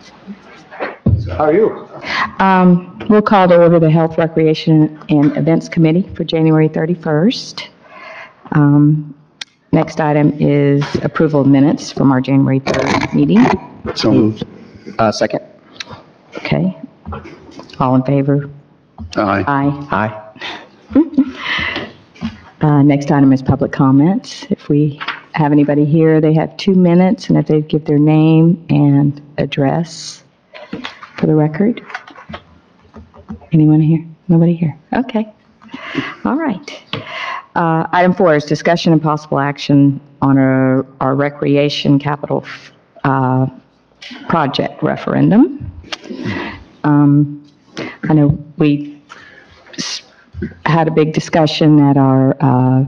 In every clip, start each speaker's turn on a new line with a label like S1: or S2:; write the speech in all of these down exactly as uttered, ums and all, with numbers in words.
S1: How are you?
S2: Um, We'll call to order the Health, Recreation, and Events Committee for January thirty-first. Um, Next item is approval of minutes from our January third meeting.
S1: So moved. Uh, second.
S2: Okay. All in favor?
S1: Aye.
S2: Aye.
S1: Aye.
S2: Uh, Next item is public comments. If we have anybody here, they have two minutes, and if they give their name and address for the record. Anyone here? Nobody here? Okay. All right. Uh, Item four is discussion and possible action on our, our recreation capital uh, project referendum. Um, I know we s- had a big discussion at our uh,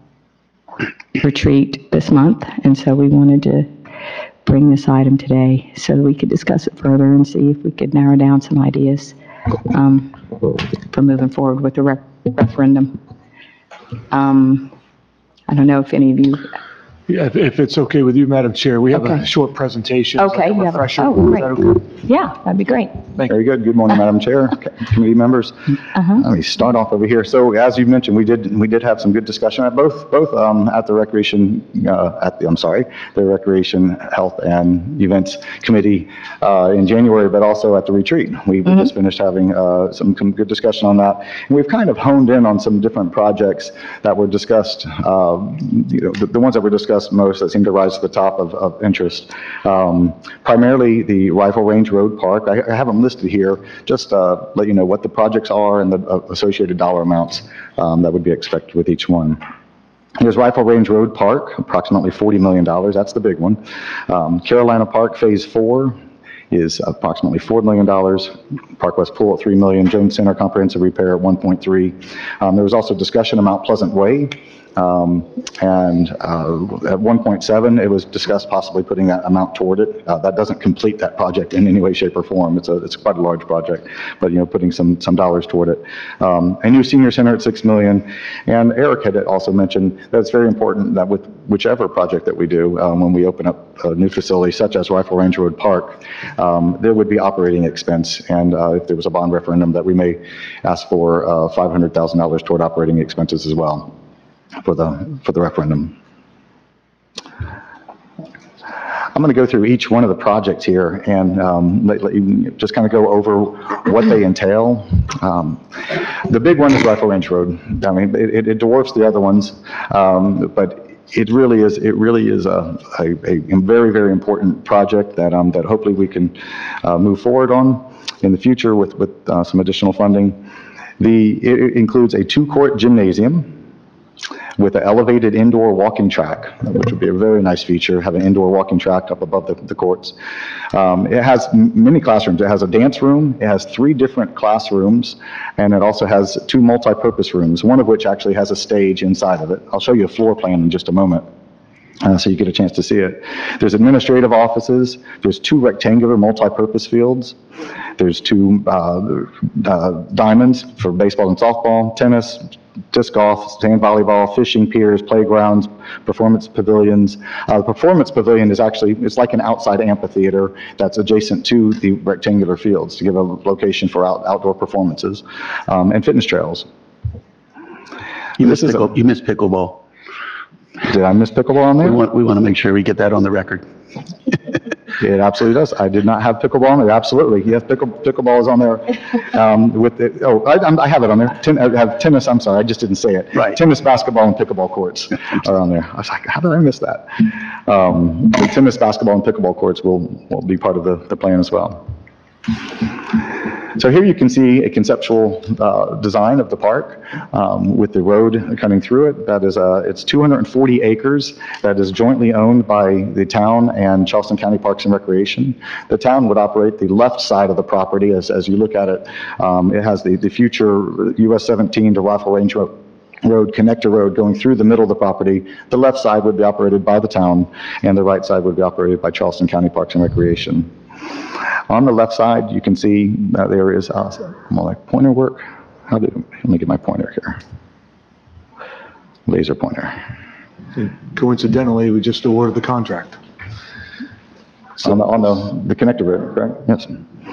S2: retreat this month, and so we wanted to bring this item today so that we could discuss it further and see if we could narrow down some ideas um, for moving forward with the ref- referendum. Um, I don't know if any of you,
S3: Yeah, if- if it's okay with you, Madam Chair, we have
S2: Okay.
S3: a short presentation. It's
S2: okay,
S3: like a
S2: you have a,
S3: refresher.
S2: oh,
S3: Is
S2: great.
S3: that okay?
S2: Yeah, that'd be great.
S1: Very good. Good morning, Madam Chair, committee members.
S2: Uh-huh.
S1: Let me start off over here. So as you mentioned, we did, we did have some good discussion at both, both um, at the Recreation, uh, at the, I'm sorry, the Recreation, Health, and Events Committee uh, in January, but also at the retreat. We we just finished having uh, some, some good discussion on that. And we've kind of honed in on some different projects that were discussed, uh, you know, the, the ones that were discussed most that seemed to rise to the top of, of interest. Um, primarily the Rifle Range Road Park. I, I have them listed here, just uh, let you know what the projects are and the uh, associated dollar amounts um, that would be expected with each one. Here's Rifle Range Road Park, approximately forty million dollars. That's the big one. Um, Carolina Park Phase four is approximately four million dollars. Park West Pool at three million dollars. Jones Center Comprehensive Repair at one point three. Um, there was also discussion about Pleasant Way. Um, and uh, at one point seven, it was discussed possibly putting that amount toward it. Uh, that doesn't complete that project in any way, shape, or form. It's a it's quite a large project, but you know, putting some some dollars toward it. Um, a new senior center at six million dollars. And Eric had also mentioned that it's very important that with whichever project that we do, um, when we open up a new facility such as Rifle Range Road Park, um, there would be operating expense. And uh, if there was a bond referendum, that we may ask for uh, five hundred thousand dollars toward operating expenses as well for the for the referendum. I'm going to go through each one of the projects here and um, let, let you just kind of go over what they entail. Um, the big one is Rifle Range Road. I mean, it, it dwarfs the other ones, um, but it really is it really is a, a, a very very important project that um, that hopefully we can uh, move forward on in the future with with uh, some additional funding. The it, it includes a two-court gymnasium with an elevated indoor walking track, which would be a very nice feature, have an indoor walking track up above the, the courts. Um, it has m- many classrooms. It has a dance room, it has three different classrooms, and it also has two multi-purpose rooms, one of which actually has a stage inside of it. I'll show you a floor plan in just a moment. Uh, so you get a chance to see it. There's administrative offices, there's two rectangular multi-purpose fields, there's two uh, uh, diamonds for baseball and softball, tennis, disc golf, sand volleyball, fishing piers, playgrounds, performance pavilions. Uh, the performance pavilion is actually, it's like an outside amphitheater that's adjacent to the rectangular fields to give a location for out, outdoor performances, um, and fitness trails.
S4: You missed,
S1: This is a-
S4: pickle, you missed pickleball.
S1: Did I miss pickleball on
S4: We
S1: there?
S4: want, we want to make sure we get that on the record.
S1: It absolutely does. I did not have pickleball on there. Absolutely. Yes, pickle, pickleball is on there. Um, with the, oh, I, I'm- I have it on there. Ten, I have tennis, I'm sorry, I just didn't say it.
S4: Right.
S1: Tennis, basketball, and pickleball courts are on there. I was like, how did I miss that? Um, the tennis, basketball, and pickleball courts will, will be part of the, the plan as well. So here you can see a conceptual uh, design of the park um, with the road cutting through it. That is, uh, it's two hundred forty acres that is jointly owned by the town and Charleston County Parks and Recreation. The town would operate the left side of the property as, as you look at it. Um, it has the, the future U S seventeen to Rifle Range Road. Road, connector road going through the middle of the property. The left side would be operated by the town, and the right side would be operated by Charleston County Parks and Recreation. On the left side, you can see that there is uh, more like pointer work. How do, let me get my pointer here. Laser pointer.
S3: Coincidentally, we just awarded the contract.
S1: On the, on the, the connector road, correct? Yes.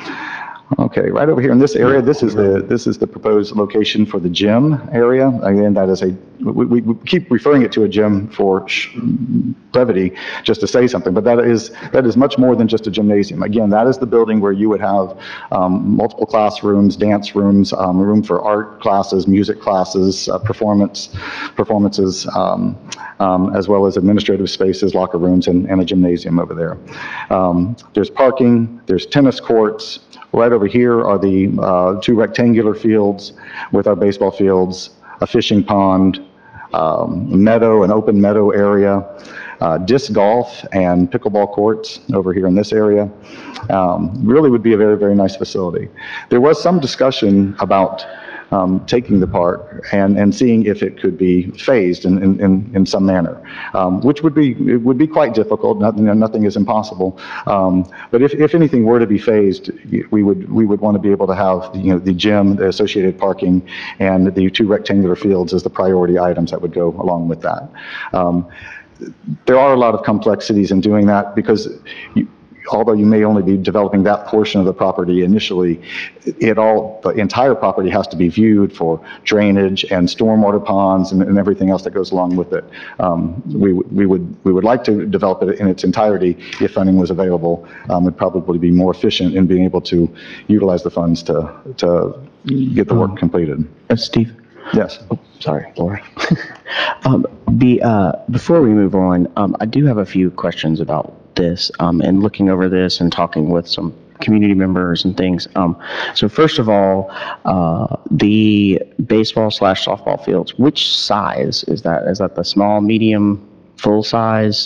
S1: Okay, right over here in this area, this is the, this is the proposed location for the gym area. Again, that is a, we, we we keep referring it to a gym for sh- brevity, just to say something, but that is, that is much more than just a gymnasium. Again, that is the building where you would have um, multiple classrooms, dance rooms, um, room for art classes, music classes, uh, performance, performances, um, um, as well as administrative spaces, locker rooms, and, and a gymnasium over there. Um, there's parking, there's tennis courts. Right over here are the uh, two rectangular fields with our baseball fields, a fishing pond, um, meadow, an open meadow area, uh, disc golf and pickleball courts over here in this area. Um, really would be a very, very nice facility. There was some discussion about Um, taking the park and, and seeing if it could be phased in, in, in some manner, um, which would be, it would be quite difficult. Nothing, nothing is impossible. Um, but if, if anything were to be phased, we would, we would want to be able to have, you know, the gym, the associated parking, and the two rectangular fields as the priority items that would go along with that. Um, there are a lot of complexities in doing that because you, although you may only be developing that portion of the property initially, it all, the entire property has to be viewed for drainage and stormwater ponds and, and everything else that goes along with it. Um, we, we would, we would like to develop it in its entirety if funding was available. Um, it'd probably be more efficient in being able to utilize the funds to, to get the work completed.
S5: Uh, Steve?
S1: Yes.
S5: Oh, sorry, Laura. um, be, uh, before we move on, um, I do have a few questions about this, um, and looking over this and talking with some community members and things. Um, so first of all, uh, the baseball slash softball fields, which size is that? Is that the small, medium, full size?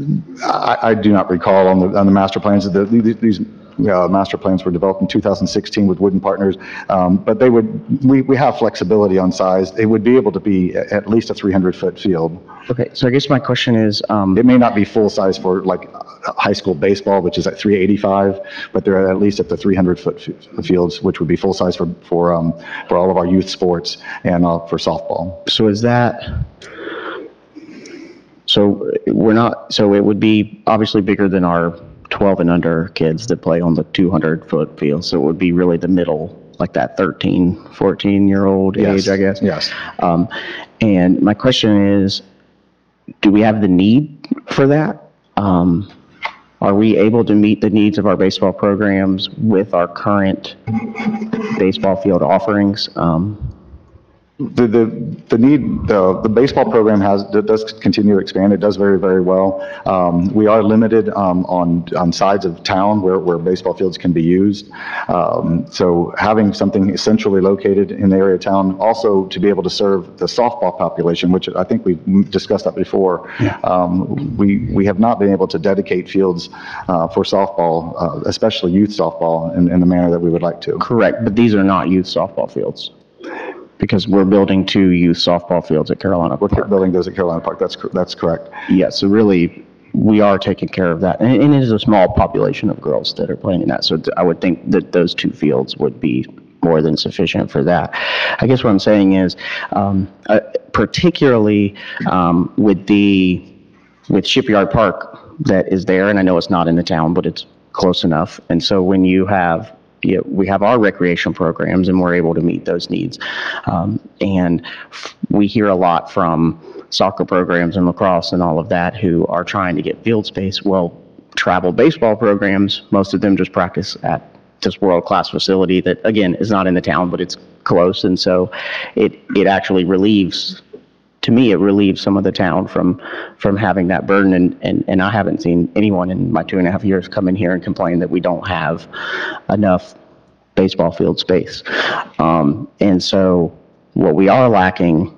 S1: I, I do not recall on the, on the master plans. The, these, these uh, master plans were developed in two thousand sixteen with Wooden Partners, um, but they would, we, we have flexibility on size. It would be able to be at least a three hundred foot field.
S5: Okay, so I guess my question is, um,
S1: It may not be full size for like high school baseball, which is at three eighty-five, but they're at least at the three hundred foot fields, which would be full size for, for, um, for all of our youth sports and uh, for softball.
S5: so is that, so we're not, so it would be obviously bigger than our twelve and under kids that play on the two hundred foot field, so it would be really the middle, like that thirteen, fourteen year old
S1: Yes,
S5: age, I guess?
S1: yes.
S5: Um, and my question is, do we have the need for that? Um, are we able to meet the needs of our baseball programs with our current baseball field offerings? Um,
S1: The, the, the need, the, the baseball program has, does continue to expand. It does very, very well. Um, we are limited, um, on, on sides of town where, where baseball fields can be used. Um, so having something centrally located in the area of town, also to be able to serve the softball population, which I think we've discussed that before.
S4: Yeah.
S1: Um, we, we have not been able to dedicate fields, uh, for softball, uh, especially youth softball in, in the manner that we would like to.
S5: correct, but these are not youth softball fields, because we're building two youth softball fields at Carolina
S1: We're
S5: Park.
S1: building those at Carolina Park. That's, cor- that's correct.
S5: Yeah, so really, we are taking care of that. And and it is a small population of girls that are playing in that, so th- I would think that those two fields would be more than sufficient for that. I guess what I'm saying is, um, uh, particularly um, with the, with Shipyard Park that is there, and I know it's not in the town, but it's close enough. And so when you have, you know, we have our recreation programs and we're able to meet those needs. Um, and f- we hear a lot from soccer programs and lacrosse and all of that who are trying to get field space. Well, travel baseball programs, most of them just practice at this world-class facility that, again, is not in the town, but it's close. And so it, it actually relieves, to me, it relieves some of the town from, from having that burden. And, and, and I haven't seen anyone in my two and a half years come in here and complain that we don't have enough baseball field space. Um, and so what we are lacking,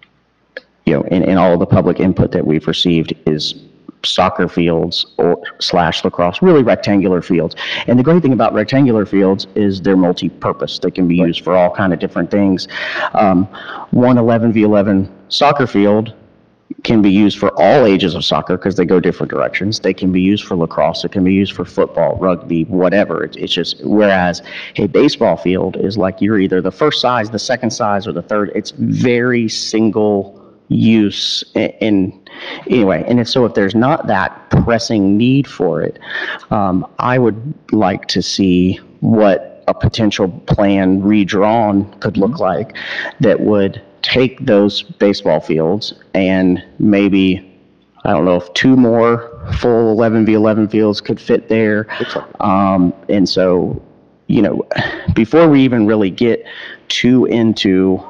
S5: you know, in, in all of the public input that we've received is soccer fields or slash lacrosse, really rectangular fields. And the great thing about rectangular fields is they're multi-purpose. They can be used for all kind of different things. Um, one eleven v eleven soccer field can be used for all ages of soccer because they go different directions. They can be used for lacrosse. It can be used for football, rugby, whatever. It's, it's just, whereas a baseball field is like you're either the first size, the second size, or the third. It's very single use. A- And anyway, and if so, if there's not that pressing need for it, um, I would like to see what a potential plan redrawn could look like that would take those baseball fields and maybe, I don't know if two more full eleven v eleven fields could fit there. Um, and so, you know, before we even really get too into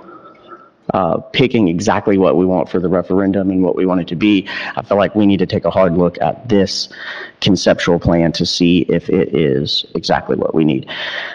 S5: uh, picking exactly what we want for the referendum and what we want it to be, I feel like we need to take a hard look at this conceptual plan to see if it is exactly what we need.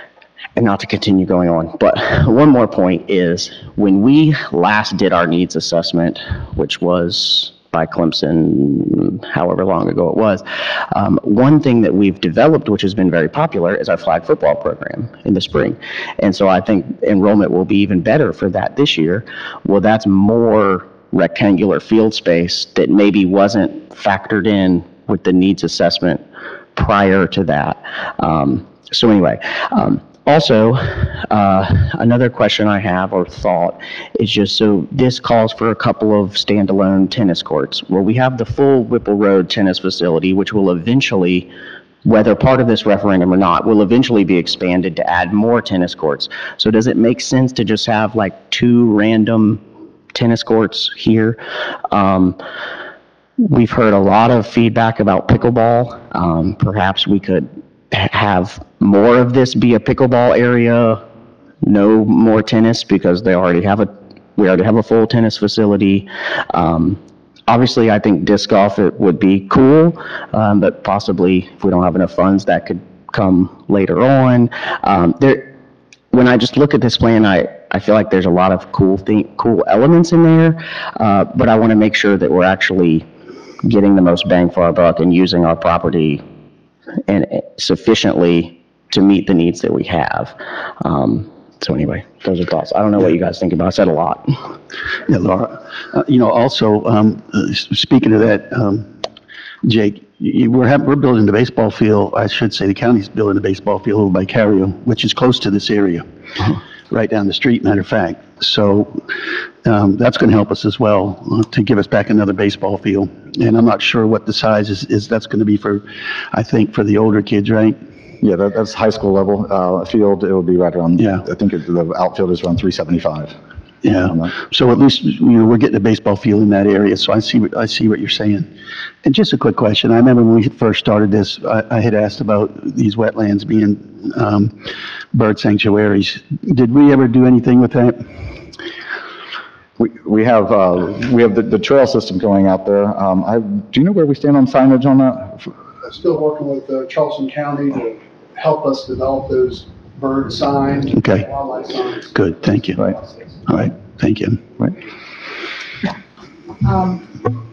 S5: And not to continue going on, but one more point is, when we last did our needs assessment, which was by Clemson, however long ago it was, um, one thing that we've developed, which has been very popular, is our flag football program in the spring. And so I think enrollment will be even better for that this year. Well, that's more rectangular field space that maybe wasn't factored in with the needs assessment prior to that. Um, so anyway, um, Also, uh, another question I have or thought is just, so this calls for a couple of standalone tennis courts. Well, we have the full Whipple Road tennis facility, which will eventually, whether part of this referendum or not, will eventually be expanded to add more tennis courts. So does it make sense to just have like two random tennis courts here? Um, we've heard a lot of feedback about pickleball. Um, perhaps we could have more of this be a pickleball area, no more tennis, because they already have a, we already have a full tennis facility. Um, obviously, I think disc golf, it would be cool, um, but possibly if we don't have enough funds, that could come later on. Um, there, when I just look at this plan, I, I feel like there's a lot of cool thing, cool elements in there, uh, but I want to make sure that we're actually getting the most bang for our buck and using our property and sufficiently to meet the needs that we have. Um, so anyway, those are thoughts. I don't know what you guys think about. I said a lot.
S4: Yeah, Laura, uh, you know, also, um, uh, s- speaking of that, um, Jake, you, we're having, we're building the baseball field, I should say the county's building the baseball field over by Cario, which is close to this area, right down the street, matter of fact. So, um, that's gonna help us as well, uh, to give us back another baseball field. And I'm not sure what the size is, is that's gonna be for, I think, for the older kids, right?
S1: Yeah, that, that's high school level, uh, field, it will be right around,
S4: Yeah.
S1: I think it- the outfield is around three seventy-five.
S4: Yeah, so at least, you know, we're getting a baseball field in that area, so I see, what I see what you're saying. And just a quick question, I remember when we first started this, I, I had asked about these wetlands being, um, bird sanctuaries. Did we ever do anything with that?
S1: We, we have, uh, we have the, the trail system going out there. Um, I, do you know where we stand on signage on that?
S6: Still working with uh, Charleston County to help us develop those bird signs,
S4: Okay.
S6: wildlife signs.
S4: Good, thank you.
S1: Right.
S4: All right, thank you.
S1: Right.
S2: Um,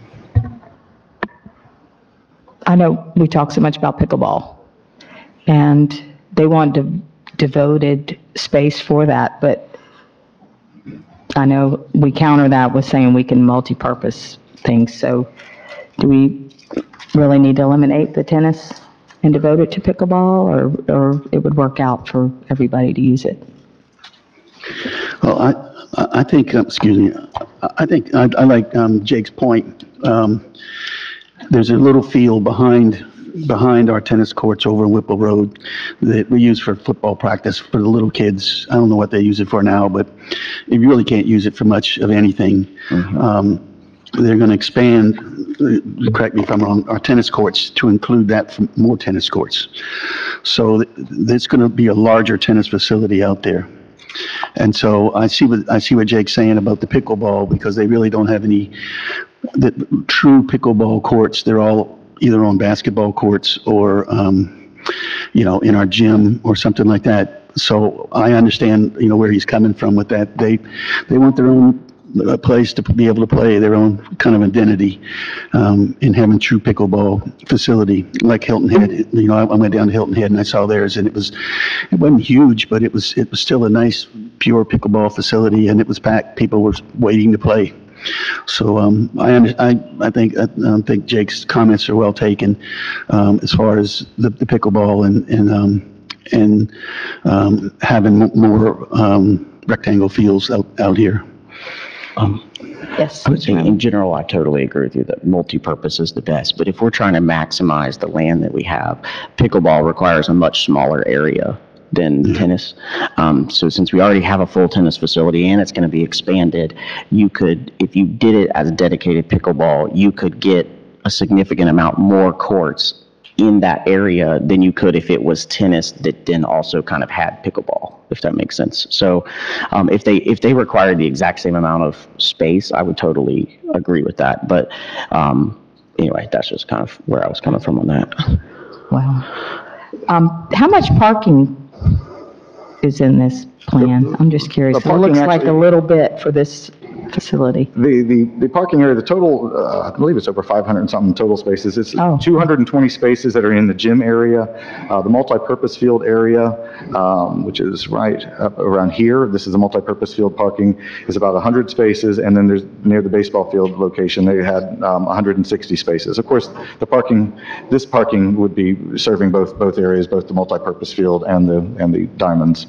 S2: I know we talk so much about pickleball, and they want de- devoted space for that, but I know we counter that with saying we can multi-purpose things, so do we really need to eliminate the tennis and devote it to pickleball, or, or it would work out for everybody to use it?
S4: Well, I, I I think, uh, excuse me, I- I think, I, I like, um, Jake's point. Um, there's a little field behind, behind our tennis courts over in Whipple Road that we use for football practice for the little kids. I don't know what they use it for now, but you really can't use it for much of anything. Um, they're gonna expand, uh, correct me if I'm wrong, our tennis courts to include that for more tennis courts. So th- there's gonna be a larger tennis facility out there. And so I see what, I see what Jake's saying about the pickleball, because they really don't have any, the true pickleball courts. They're all either on basketball courts or, um, you know, in our gym or something like that. So I understand, you know, where he's coming from with that. They, they want their own uh, place to be able to play, their own kind of identity, um, in having true pickleball facility, like Hilton Head. You know, I I went down to Hilton Head and I saw theirs, and it was, it wasn't huge, but it was, it was still a nice, pure pickleball facility, and it was packed. People were waiting to play. So, um, I, under- I, I think, I um, think Jake's comments are well taken, um, as far as the, the pickleball and, and, um, and, um, having mo- more, um, rectangle fields out, out here.
S5: Um,
S2: Yes.
S5: I would say in general, I totally agree with you that multi-purpose is the best, but if we're trying to maximize the land that we have, pickleball requires a much smaller area than tennis. Um, so since we already have a full tennis facility and it's going to be expanded, you could, if you did it as a dedicated pickleball, you could get a significant amount more courts in that area than you could if it was tennis that then also kind of had pickleball, if that makes sense. So um, if they if they required the exact same amount of space, I would totally agree with that. But um, anyway, that's just kind of where I was coming from on that.
S2: Wow. Um, how much parking is in this plan? I'm just curious.
S1: The
S2: It looks
S1: parking
S2: like a
S1: actually-
S2: little bit for this facility.
S1: The, the, the parking area, the total, uh, I believe it's over five hundred and something total spaces. It's
S2: Oh.
S1: two hundred twenty spaces that are in the gym area, uh, the multi-purpose field area, um, which is right up around here. This is a multi-purpose field parking, is about one hundred spaces, and then there's near the baseball field location, they had um, one hundred sixty spaces. Of course, the parking, this parking would be serving both, both areas, both the multi-purpose field and the, and the diamonds.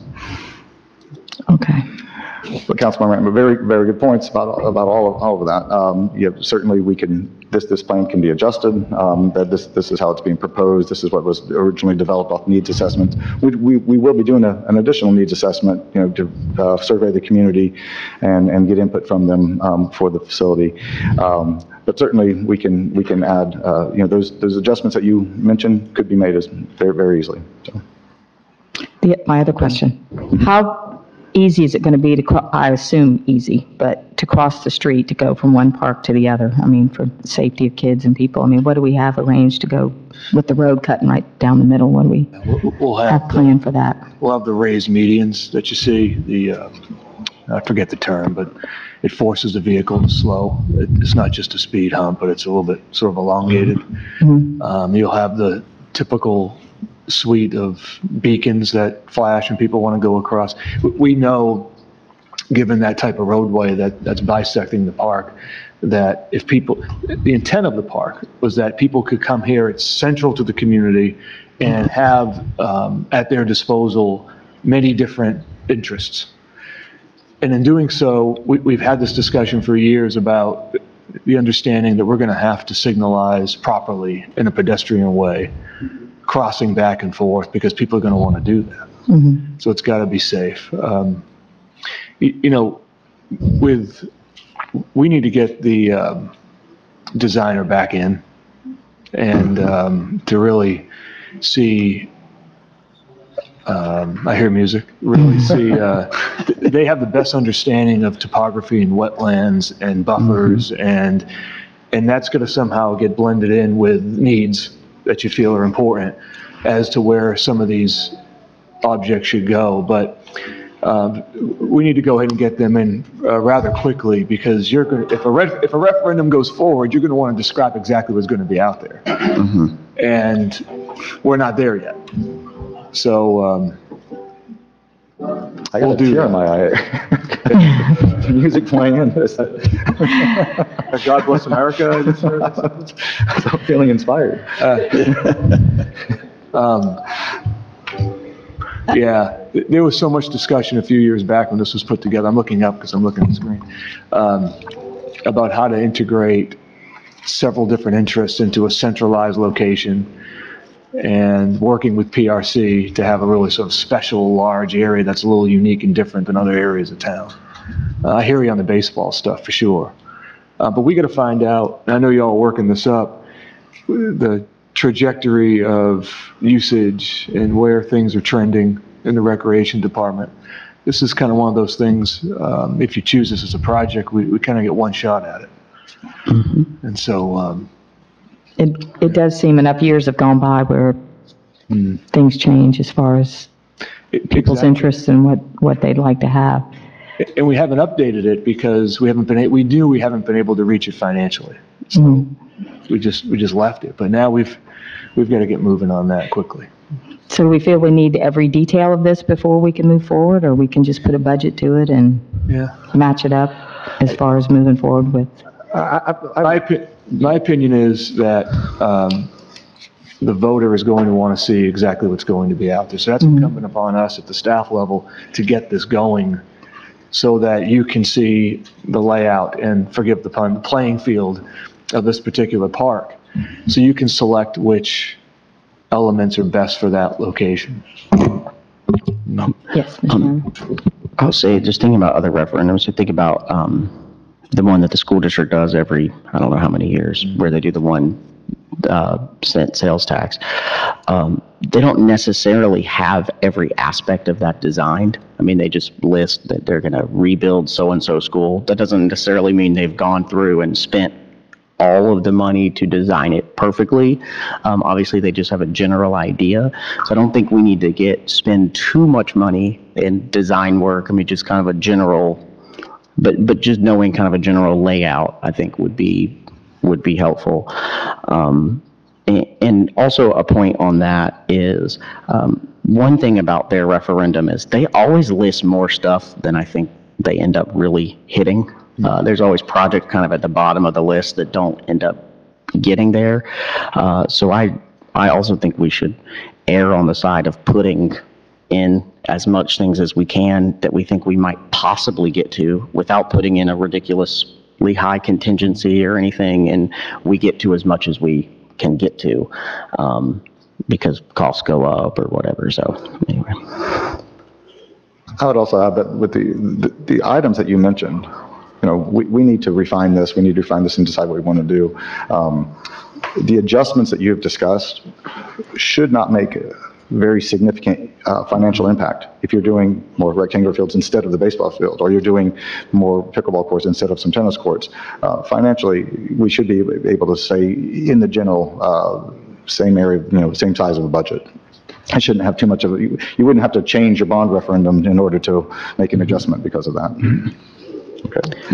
S2: Okay.
S1: But Councilman Rand, very, very good points about, about all of, all of that. Um, yeah, certainly we can, this, this plan can be adjusted, um, that this, this is how it's being proposed, this is what was originally developed off needs assessments. We, we, we will be doing a, an additional needs assessment, you know, to uh, survey the community and, and get input from them um, for the facility. Um, but certainly we can, we can add, uh, you know, those, those adjustments that you mentioned could be made as very, very easily. So.
S2: The, my other question, how easy is it going to be to, cro- I assume easy, but to cross the street to go from one park to the other? I mean, for the safety of kids and people, I mean, what do we have arranged to go with the road cutting right down the middle? What do we
S3: We'll- We'll
S2: have
S3: have,
S2: planned for that?
S3: we'll have the raised medians that you see, the, uh, I forget the term, but it forces the vehicle to slow. It- It's not just a speed hump, but it's a little bit sort of elongated.
S2: Mhm.
S3: Um, You'll have the typical suite of beacons that flash and people want to go across. We- We know, given that type of roadway that, that's bisecting the park, that if people, the intent of the park was that people could come here, it's central to the community, and have um, at their disposal many different interests. And in doing so, we, we've had this discussion for years about the understanding that we're going to have to signalize properly in a pedestrian way, crossing back and forth, because people are going to want to do that.
S2: Mhm.
S3: So it's got to be safe. Um, you, you know, with, we need to get the um, designer back in and um, to really see, um, I hear music, really see, uh, th- they have the best understanding of topography and wetlands and buffers, and, and that's going to somehow get blended in with needs that you feel are important as to where some of these objects should go. But um, we need to go ahead and get them in uh, rather quickly, because you're going to, if a re- if a referendum goes forward, you're going to want to describe exactly what's going to be out there. And we're not there yet. So, um,
S1: I
S3: We'll
S1: got a
S3: do
S1: tear in my eye. Music playing.
S3: God Bless America, I just heard.
S1: I'm feeling inspired.
S3: Um, Yeah, th- there was so much discussion a few years back when this was put together. I'm looking up because I'm looking at the screen, um, about how to integrate several different interests into a centralized location, and working with P R C to have a really sort of special, large area that's a little unique and different than other areas of town. Uh, I hear you on the baseball stuff, for sure. Uh, But we got to find out, and I know y'all are working this up, the trajectory of usage and where things are trending in the recreation department. This is kind of one of those things, um, if you choose this as a project, we, we kind of get one shot at it. And so, um,
S2: It, it does seem enough years have gone by where things change as far as
S3: it-
S2: people's
S3: exactly.
S2: interests and what, what they'd like to have.
S3: And we haven't updated it because we haven't been, a- we knew we haven't been able to reach it financially. So we just, we just left it. But now we've, we've got to get moving on that quickly.
S2: So do we feel we need every detail of this before we can move forward, or we can just put a budget to it and
S3: Yeah.
S2: match it up as far as moving forward with?
S3: My, opi- my opinion is that um, the voter is going to want to see exactly what's going to be out there. So that's incumbent upon us at the staff level to get this going so that you can see the layout and, forgive the pun, playing field of this particular park. So you can select which elements are best for that location.
S2: Yes, Mister Brown.
S5: I'll say, just thinking about other referendums, you think about um, the one that the school district does every, I don't know how many years, where they do the one uh, cent sales tax. Um, they don't necessarily have every aspect of that designed. I mean, they just list that they're going to rebuild so-and-so school. That doesn't necessarily mean they've gone through and spent all of the money to design it perfectly. Um, obviously, they just have a general idea. So I don't think we need to get, spend too much money in design work. I mean, just kind of a general, but, but just knowing kind of a general layout, I think would be, would be helpful. Um, and, and also a point on that is, um, one thing about their referendum is they always list more stuff than I think they end up really hitting. Uh, there's always projects kind of at the bottom of the list that don't end up getting there. Uh, so I, I also think we should err on the side of putting in as much things as we can that we think we might possibly get to without putting in a ridiculously high contingency or anything, and we get to as much as we can get to, um, because costs go up or whatever. So anyway.
S1: I would also add that with the, the, the items that you mentioned, you know, we, we need to refine this, we need to refine this and decide what we want to do. Um, the adjustments that you have discussed should not make a very significant uh, financial impact if you're doing more rectangular fields instead of the baseball field, or you're doing more pickleball courts instead of some tennis courts. Uh, financially, we should be able to say in the general uh, same area, you know, same size of a budget. I shouldn't have too much of a, you, you wouldn't have to change your bond referendum in order to make an adjustment because of that. Okay.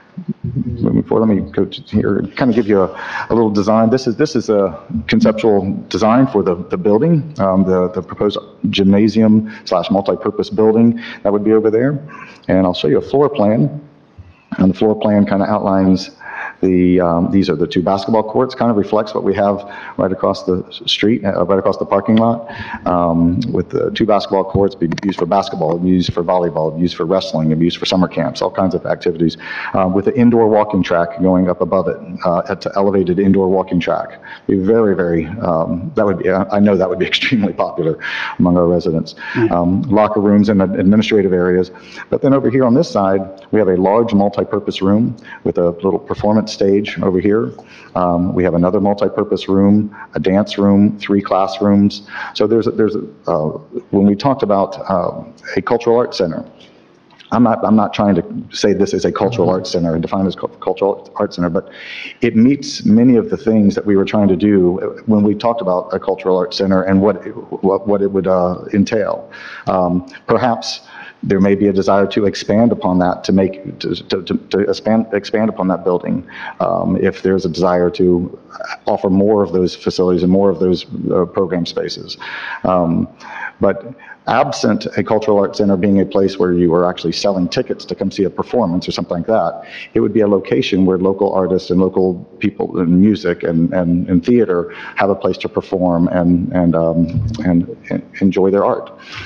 S1: Moving forward, let me go to here, kind of give you a, a little design. This is this is a conceptual design for the, the building, um, the, the proposed gymnasium slash multi-purpose building that would be over there. And I'll show you a floor plan. And the floor plan kind of outlines the, um, these are the two basketball courts, kind of reflects what we have right across the street, uh, right across the parking lot, um, with the two basketball courts being used for basketball, used for volleyball, used for wrestling, and used for summer camps, all kinds of activities, um, with the indoor walking track going up above it, uh, at the elevated indoor walking track. Be very, very, um, that would be, I know that would be extremely popular among our residents. Um, locker rooms and administrative areas. But then over here on this side, we have a large multi-purpose room with a little performance stage over here. Um, we have another multi-purpose room, a dance room, three classrooms. So there's, a, there's a, uh, when we talked about uh, a cultural arts center, I'm not, I'm not trying to say this is a cultural arts center and define it as a cultural arts center, but it meets many of the things that we were trying to do when we talked about a cultural arts center and what, it, what, what it would uh, entail. Um, perhaps there may be a desire to expand upon that, to make, to, to, to, to expand, expand upon that building. Um, if there's a desire to offer more of those facilities and more of those uh, program spaces. Um, but absent a cultural arts center being a place where you are actually selling tickets to come see a performance or something like that, it would be a location where local artists and local people in music and, and, and theater have a place to perform and, and, um, and, and enjoy their art.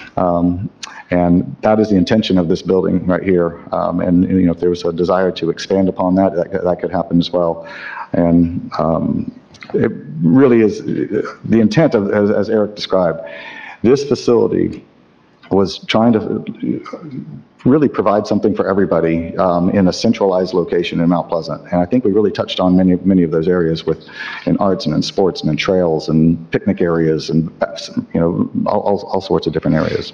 S1: Um, And that is the intention of this building right here. Um, and, and, you know, if there was a desire to expand upon that, that, that could happen as well. And um, it really is the intent of, as, as Eric described, this facility was trying to really provide something for everybody um, in a centralized location in Mount Pleasant. And I think we really touched on many, many of those areas with in arts and in sports and in trails and picnic areas and, you know, all, all, all sorts of different areas.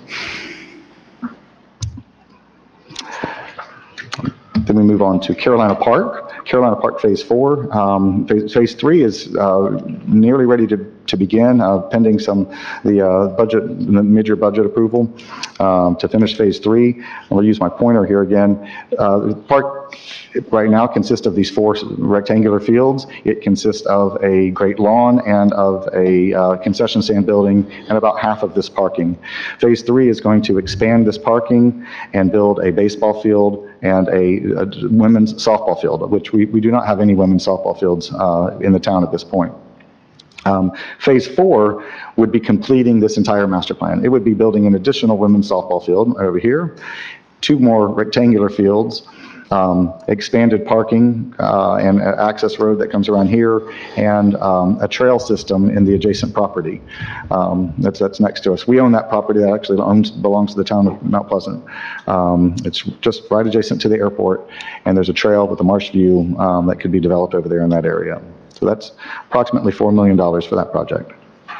S1: Then we move on to Carolina Park. Carolina Park Phase Four. Um, phase, phase Three is uh, nearly ready to, to begin, uh, pending some the uh, budget, the mid-year budget approval um, to finish Phase Three. I'll use my pointer here again. Uh, the park right now consists of these four rectangular fields. It consists of a great lawn and of a uh, concession stand building and about half of this parking. Phase Three is going to expand this parking and build a baseball field and a, a women's softball field, which we, we do not have any women's softball fields uh, in the town at this point. Um, phase four would be completing this entire master plan. It would be building an additional women's softball field over here, two more rectangular fields, um, expanded parking uh, and a- access road that comes around here, and um, a trail system in the adjacent property. Um, That's, that's next to us. We own that property. That actually owns, belongs to the town of Mount Pleasant. Um, It's just right adjacent to the airport, and there's a trail with a marsh view um, that could be developed over there in that area. So that's approximately four million dollars for that project.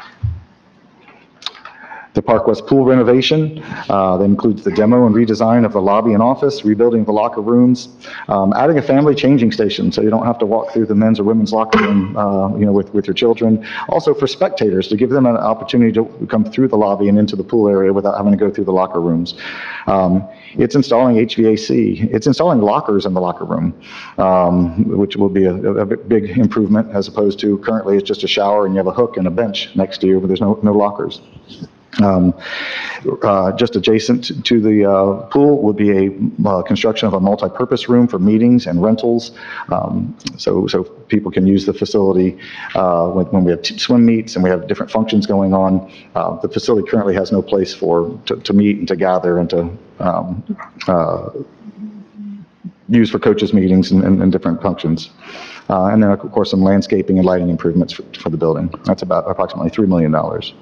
S1: The Park West pool renovation, uh, that includes the demo and redesign of the lobby and office, rebuilding the locker rooms, um, adding a family changing station so you don't have to walk through the men's or women's locker room, uh, you know, with, with your children. Also for spectators, to give them an opportunity to come through the lobby and into the pool area without having to go through the locker rooms. Um, It's installing H V A C. It's installing lockers in the locker room, um, which will be a, a big improvement as opposed to currently it's just a shower and you have a hook and a bench next to you, but there's no, no lockers. Um, uh, Just adjacent to the uh, pool would be a uh, construction of a multi-purpose room for meetings and rentals, um, so so people can use the facility uh, when, when we have t- swim meets and we have different functions going on. Uh, the facility currently has no place for to, to meet and to gather and to um, uh, use for coaches meetings and, and, and different functions. Uh, and then of course some landscaping and lighting improvements for, for the building. That's about approximately three million dollars.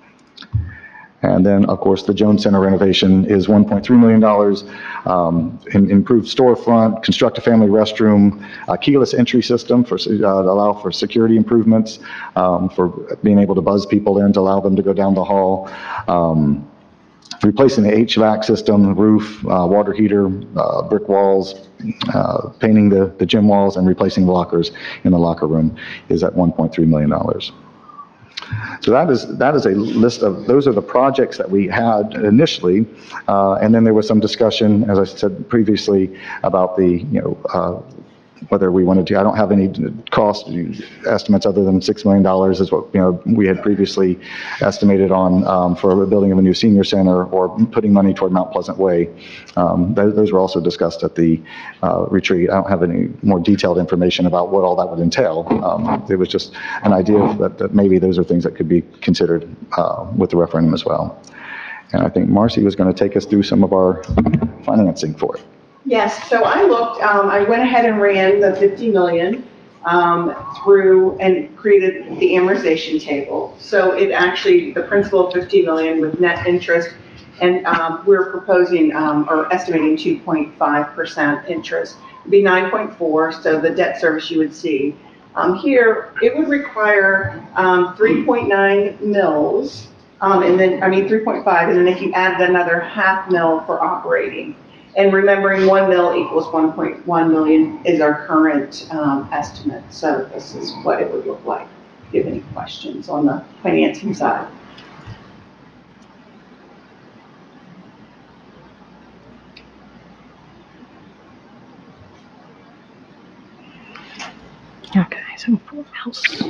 S1: And then, of course, the Jones Center renovation is one point three million dollars, um, in- improved storefront, construct a family restroom, a keyless entry system for, uh, to allow for security improvements, um, for being able to buzz people in to allow them to go down the hall, um, replacing the H V A C system, roof, uh, water heater, uh, brick walls, uh, painting the, the gym walls, and replacing the lockers in the locker room is at one point three million dollars. So that is, that is a list of, those are the projects that we had initially. Uh, and then there was some discussion, as I said previously, about the, you know, uh, whether we wanted to, I don't have any cost estimates other than six million dollars is what, you know, we had previously estimated on, um, for the building of a new senior center or putting money toward Mount Pleasant Way. Um, those, those were also discussed at the uh, retreat. I don't have any more detailed information about what all that would entail. Um, it was just an idea that, that maybe those are things that could be considered uh, with the referendum as well. And I think Marcy was going to take us through some of our financing for it.
S7: Yes, so I looked, um, I went ahead and ran the fifty million, um, through and created the amortization table. So it actually, the principal of fifty million with net interest, and, um, we're proposing, um, or estimating two point five percent interest, it'd be nine point four, so the debt service you would see. Um, here, it would require, um, three point nine mils, um, and then, I mean, three point five, and then if you add another half mil for operating. And remembering one mil equals one point one million is our current um, estimate. So this is what it would look like. If you have any questions on the financing side.
S2: Okay, so full house.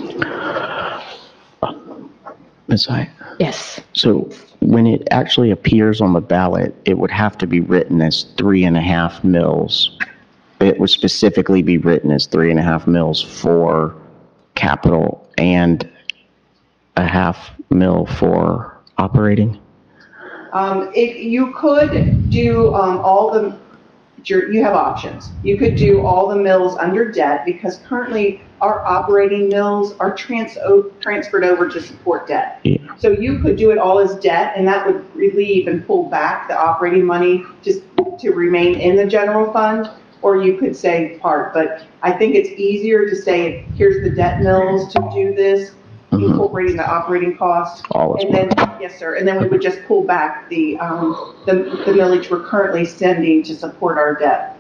S5: Miz Hyatt?
S2: Yes.
S5: So when it actually appears on the ballot, it would have to be written as three and a half mils. It would specifically be written as three and a half mils for capital and a half mil for operating?
S7: Um, if you could do um, all the, you have options. You could do all the mills under debt because currently our operating mills are trans transferred over to support debt.
S5: Yeah.
S7: So you could do it all as debt and that would relieve and pull back the operating money just to remain in the general fund, or you could say part. But I think it's easier to say, here's the debt mills to do this,
S5: Mhm.
S7: incorporating the operating costs.
S5: All is
S7: And then, yes, sir, and then we would just pull back the, um, the, the millage we're currently sending to support our debt.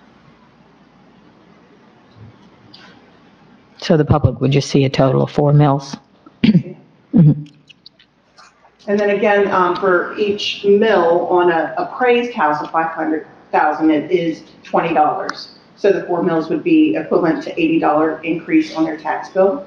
S2: So the public would just see a total of four mils? Mhm.
S7: And then again, um, for each mill on a appraised house of five hundred thousand, it is twenty dollars. So the four mills would be equivalent to eighty dollar increase on their tax bill.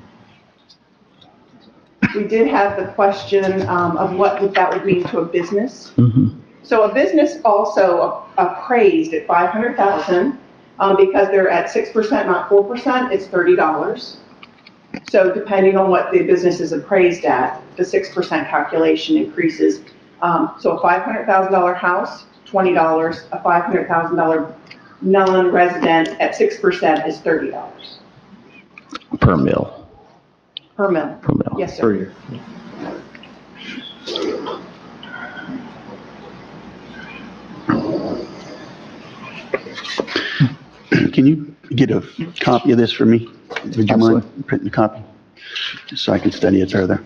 S7: We did have the question, um, of what would that would mean to a business.
S5: Mhm.
S7: So a business also appraised at five hundred thousand, um, because they're at six percent, not four percent, it's thirty dollars. So depending on what the business is appraised at, the six percent calculation increases. Um, so a five hundred thousand dollar house, twenty dollars. A five hundred thousand dollar non-resident at six percent is thirty dollars
S5: Per mill,
S7: per mill.
S5: per mill.
S7: Yes,
S3: Per
S7: sir.
S3: year.
S4: Can you get a copy of this for me? Would you
S3: Absolutely.
S4: mind printing a copy? Just so I can study it further.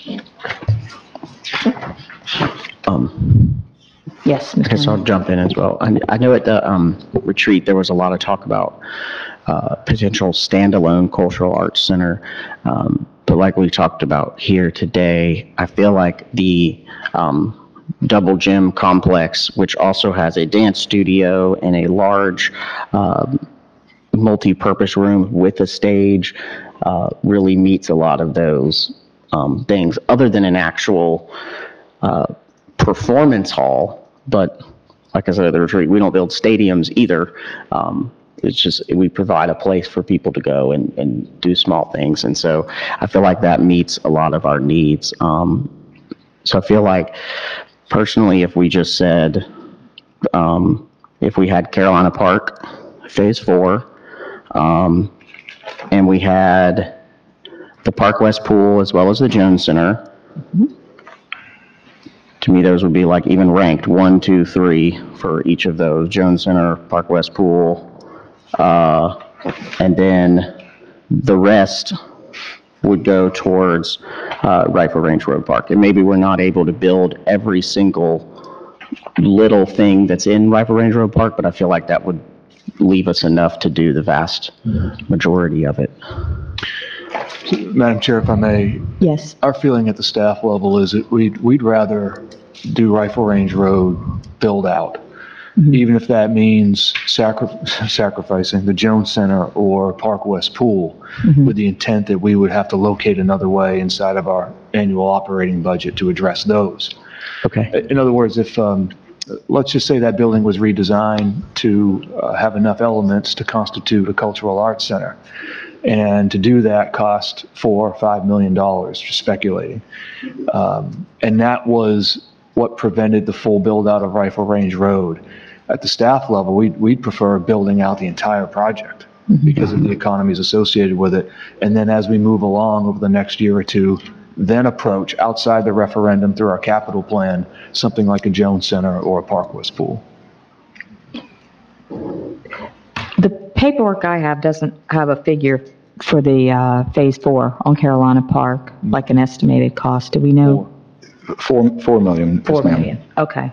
S5: Um,
S2: Yes,
S5: Okay,
S2: Mister
S5: so I'll jump in as well. I, I know at the um, retreat, there was a lot of talk about uh, potential standalone cultural arts center. Um, But like we talked about here today, I feel like the um, double gym complex, which also has a dance studio and a large um, multi-purpose room with a stage, uh, really meets a lot of those um, things, other than an actual uh, performance hall. But like I said at the retreat, we don't build stadiums either. Um, It's just, we provide a place for people to go and, and do small things. And so I feel like that meets a lot of our needs. Um, so I feel like personally, if we just said, um, if we had Carolina Park Phase Four, um, and we had the Park West Pool as well as the Jones Center, to me, those would be like even ranked one, two, three for each of those. Jones Center, Park West Pool, uh, and then the rest would go towards uh, Rifle Range Road Park. And maybe we're not able to build every single little thing that's in Rifle Range Road Park, but I feel like that would leave us enough to do the vast majority of it.
S3: Madam Chair, if I may,
S2: Yes,
S3: our feeling at the staff level is that we'd, we'd rather do Rifle Range Road build out, even if that means sacri- sacrificing the Jones Center or Park West Pool, with the intent that we would have to locate another way inside of our annual operating budget to address those.
S5: Okay.
S3: In other words, if, um, let's just say that building was redesigned to uh, have enough elements to constitute a cultural arts center. And to do that cost four or five million dollars, just speculating. Um, and that was what prevented the full build out of Rifle Range Road. At the staff level, we'd, we'd prefer building out the entire project because of the economies associated with it. And then as we move along over the next year or two, then approach outside the referendum through our capital plan, something like a Jones Center or a Park West Pool.
S2: the paperwork I have doesn't have a figure for the uh, Phase Four on Carolina Park, like an estimated cost. Do we know?
S1: Four, four million. yes,
S2: Four
S1: ma'am.
S2: million. Okay.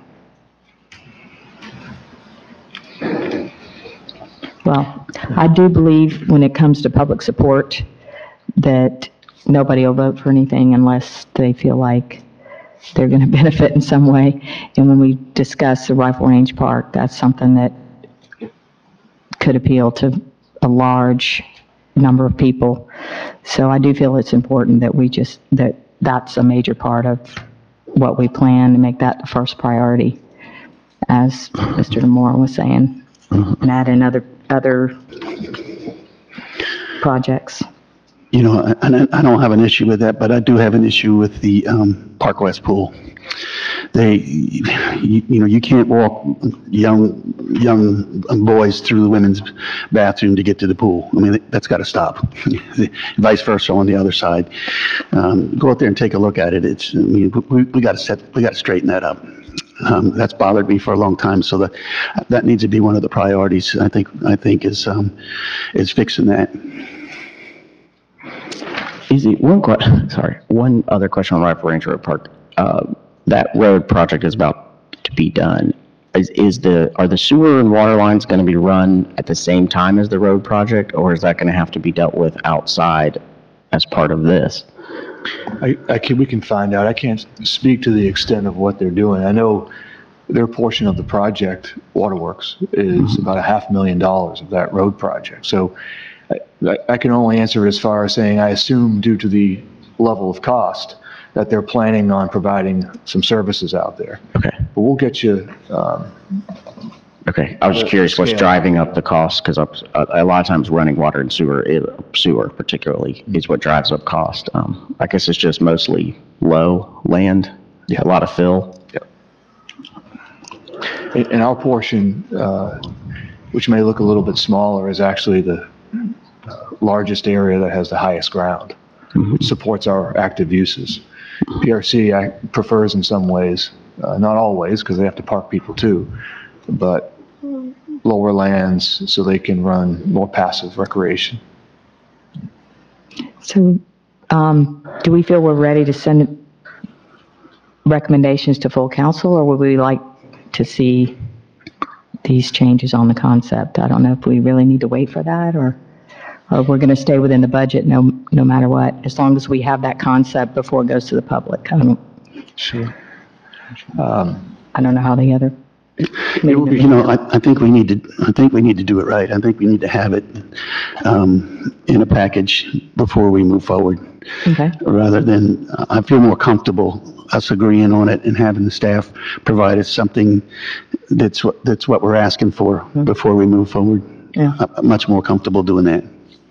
S2: Well, I do believe when it comes to public support, that nobody will vote for anything unless they feel like they're going to benefit in some way. And when we discuss the Rifle Range Park, that's something that could appeal to a large number of people. So I do feel it's important that we just, that that's a major part of what we plan, to make that the first priority, as Mister Demore was saying, and add in other, other projects.
S4: You know, and I I don't have an issue with that, but I do have an issue with the um, Park West Pool. They, you you know, you can't walk young, young boys through the women's bathroom to get to the pool. I mean, that's got to stop. Vice versa on the other side. Um, Go out there and take a look at it. It's, I mean, we, we got to set, we got to straighten that up. Um, That's bothered me for a long time, so that, that needs to be one of the priorities, I think, I think is, um, is fixing that.
S5: Easy, one que, sorry, one other question on Rifle Range Road Park. Uh, that road project is about to be done. Is, is the, are the sewer and water lines going to be run at the same time as the road project, or is that going to have to be dealt with outside as part of this?
S3: I, I can, we can find out. I can't speak to the extent of what they're doing. I know their portion of the project, Waterworks, is about a half million dollars of that road project. So I, I can only answer it as far as saying, I assume due to the level of cost, that they're planning on providing some services out there.
S5: Okay.
S3: But we'll get you, um,
S5: Okay, I was just
S3: The
S5: curious what's
S3: scale.
S5: driving up the cost, because a, a lot of times running water and sewer, i- sewer particularly, is what drives up cost. Um, I guess it's just mostly low land,
S3: Yeah.
S5: a lot of fill.
S3: Yep. And and our portion, uh, which may look a little bit smaller, is actually the uh, largest area that has the highest ground, which supports our active uses. P R C act- prefers in some ways, uh, not always, because they have to park people too, but lower lands so they can run more passive recreation.
S2: So, um, do we feel we're ready to send recommendations to full council, or would we like to see these changes on the concept? I don't know if we really need to wait for that, or, or we're going to stay within the budget no, no matter what, as long as we have that concept before it goes to the public. I don't,
S3: Sure. Um,
S2: I don't know how the other.
S4: You know, I, I think we need to, I think we need to do it right. I think we need to have it, um, in a package before we move forward.
S2: Okay.
S4: Rather than, I feel more comfortable us agreeing on it and having the staff provide us something that's what, that's what we're asking for before we move forward.
S2: Yeah.
S4: I- I'm much more comfortable doing that.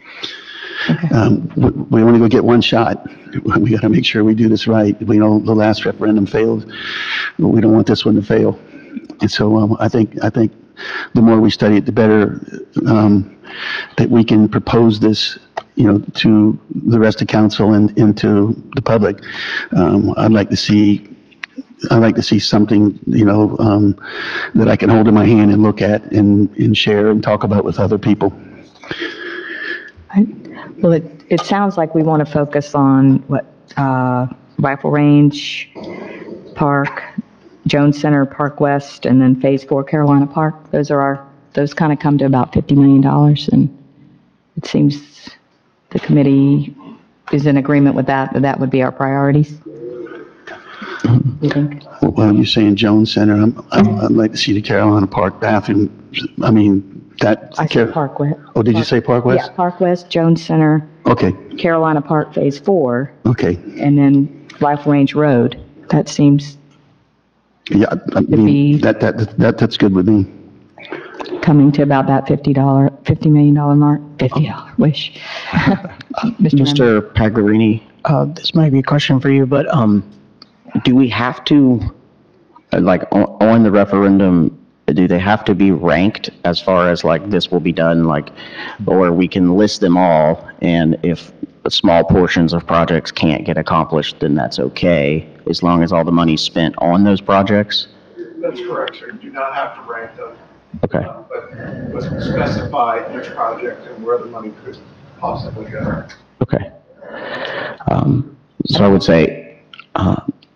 S4: Um, we, we only go get one shot. We gotta make sure we do this right. We know the last referendum failed. We don't want this one to fail. And so, um, I think, I think the more we study it, the better, um, that we can propose this, you know, to the rest of council and, and to the public. Um, I'd like to see, I'd like to see something, you know, um, that I can hold in my hand and look at and, and share and talk about with other people.
S2: I- Well, it, it sounds like we want to focus on what, uh, Rifle Range Park, Jones Center, Park West, and then Phase Four Carolina Park. Those are our, those kind of come to about fifty million dollars, and it seems the committee is in agreement with that, that that would be our priorities. You think?
S4: Well, you're saying Jones Center, I'm, I'd I'd like to see the Carolina Park bathroom, I mean, that.
S2: I said Park West.
S4: Oh, did you say Park
S2: Yeah,
S4: West?
S2: Park West, Jones Center,
S4: Okay,
S2: Carolina Park Phase Four,
S4: okay.
S2: and then Rifle Range Road. That seems
S4: Yeah, I- I
S2: be-
S4: mean, that, that, that, that's good with me.
S2: coming to about that fifty dollar, fifty million dollar mark, fifty dollar wish. Mister Member.
S5: Mister Pagarini, uh, this might be a question for you, but, um, do we have to, uh, like, on, on the referendum, do they have to be ranked as far as like this will be done, like, or we can list them all, and if small portions of projects can't get accomplished, then that's okay, as long as all the money's spent on those projects?
S8: That's correct, sir. You do not have to rank them,
S5: Okay.
S8: uh, but, but specify each project and where the money could possibly go.
S5: Okay. Um, so I would say, uh,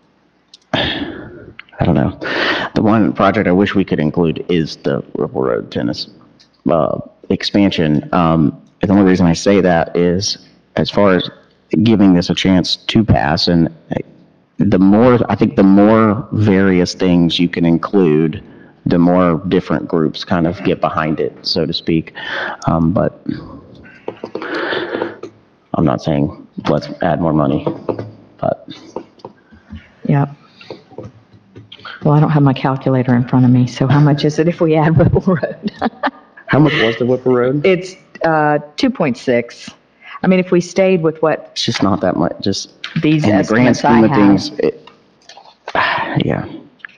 S5: I don't know. The one project I wish we could include is the Ripple Road tennis, uh, expansion. Um, and the only reason I say that is as far as giving this a chance to pass, and the more, I think the more various things you can include, the more different groups kind of get behind it, so to speak. Um, but I'm not saying let's add more money, but.
S2: Yeah. Well, I don't have my calculator in front of me, so how much is it if we add Ripple Road?
S5: How much was the Whipper Road?
S2: It's uh, two point six. I mean, if we stayed with what
S5: It's just not that much, just
S2: these
S5: in the grand
S2: estimates I
S5: scheme of
S2: have.
S5: things, it, yeah.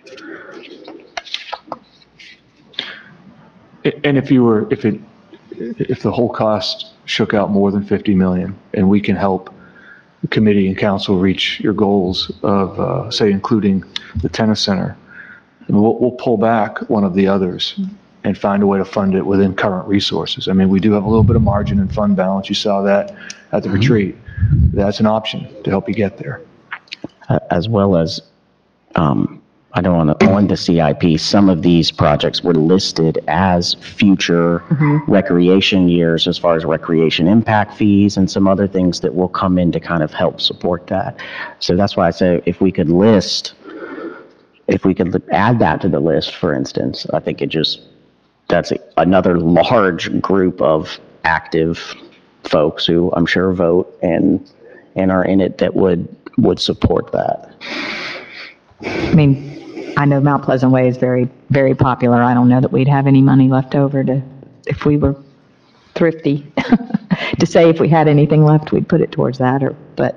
S3: And if you were, if it, if the whole cost shook out more than fifty million, and we can help the committee and council reach your goals of, uh, say, including the tennis center, then we'll, we'll pull back one of the others and find a way to fund it within current resources. I mean, we do have a little bit of margin in fund balance. You saw that at the retreat. That's an option to help you get there.
S5: Uh, As well as, um, I don't want to, on the C I P, some of these projects were listed as future recreation years as far as recreation impact fees and some other things that will come in to kind of help support that. So that's why I say if we could list, if we could add that to the list, for instance, I think it just, that's another large group of active folks who I'm sure vote and, and are in it that would, would support that.
S2: I mean, I know Mount Pleasant Way is very, very popular. I don't know that we'd have any money left over to, if we were thrifty, to say if we had anything left, we'd put it towards that, or, but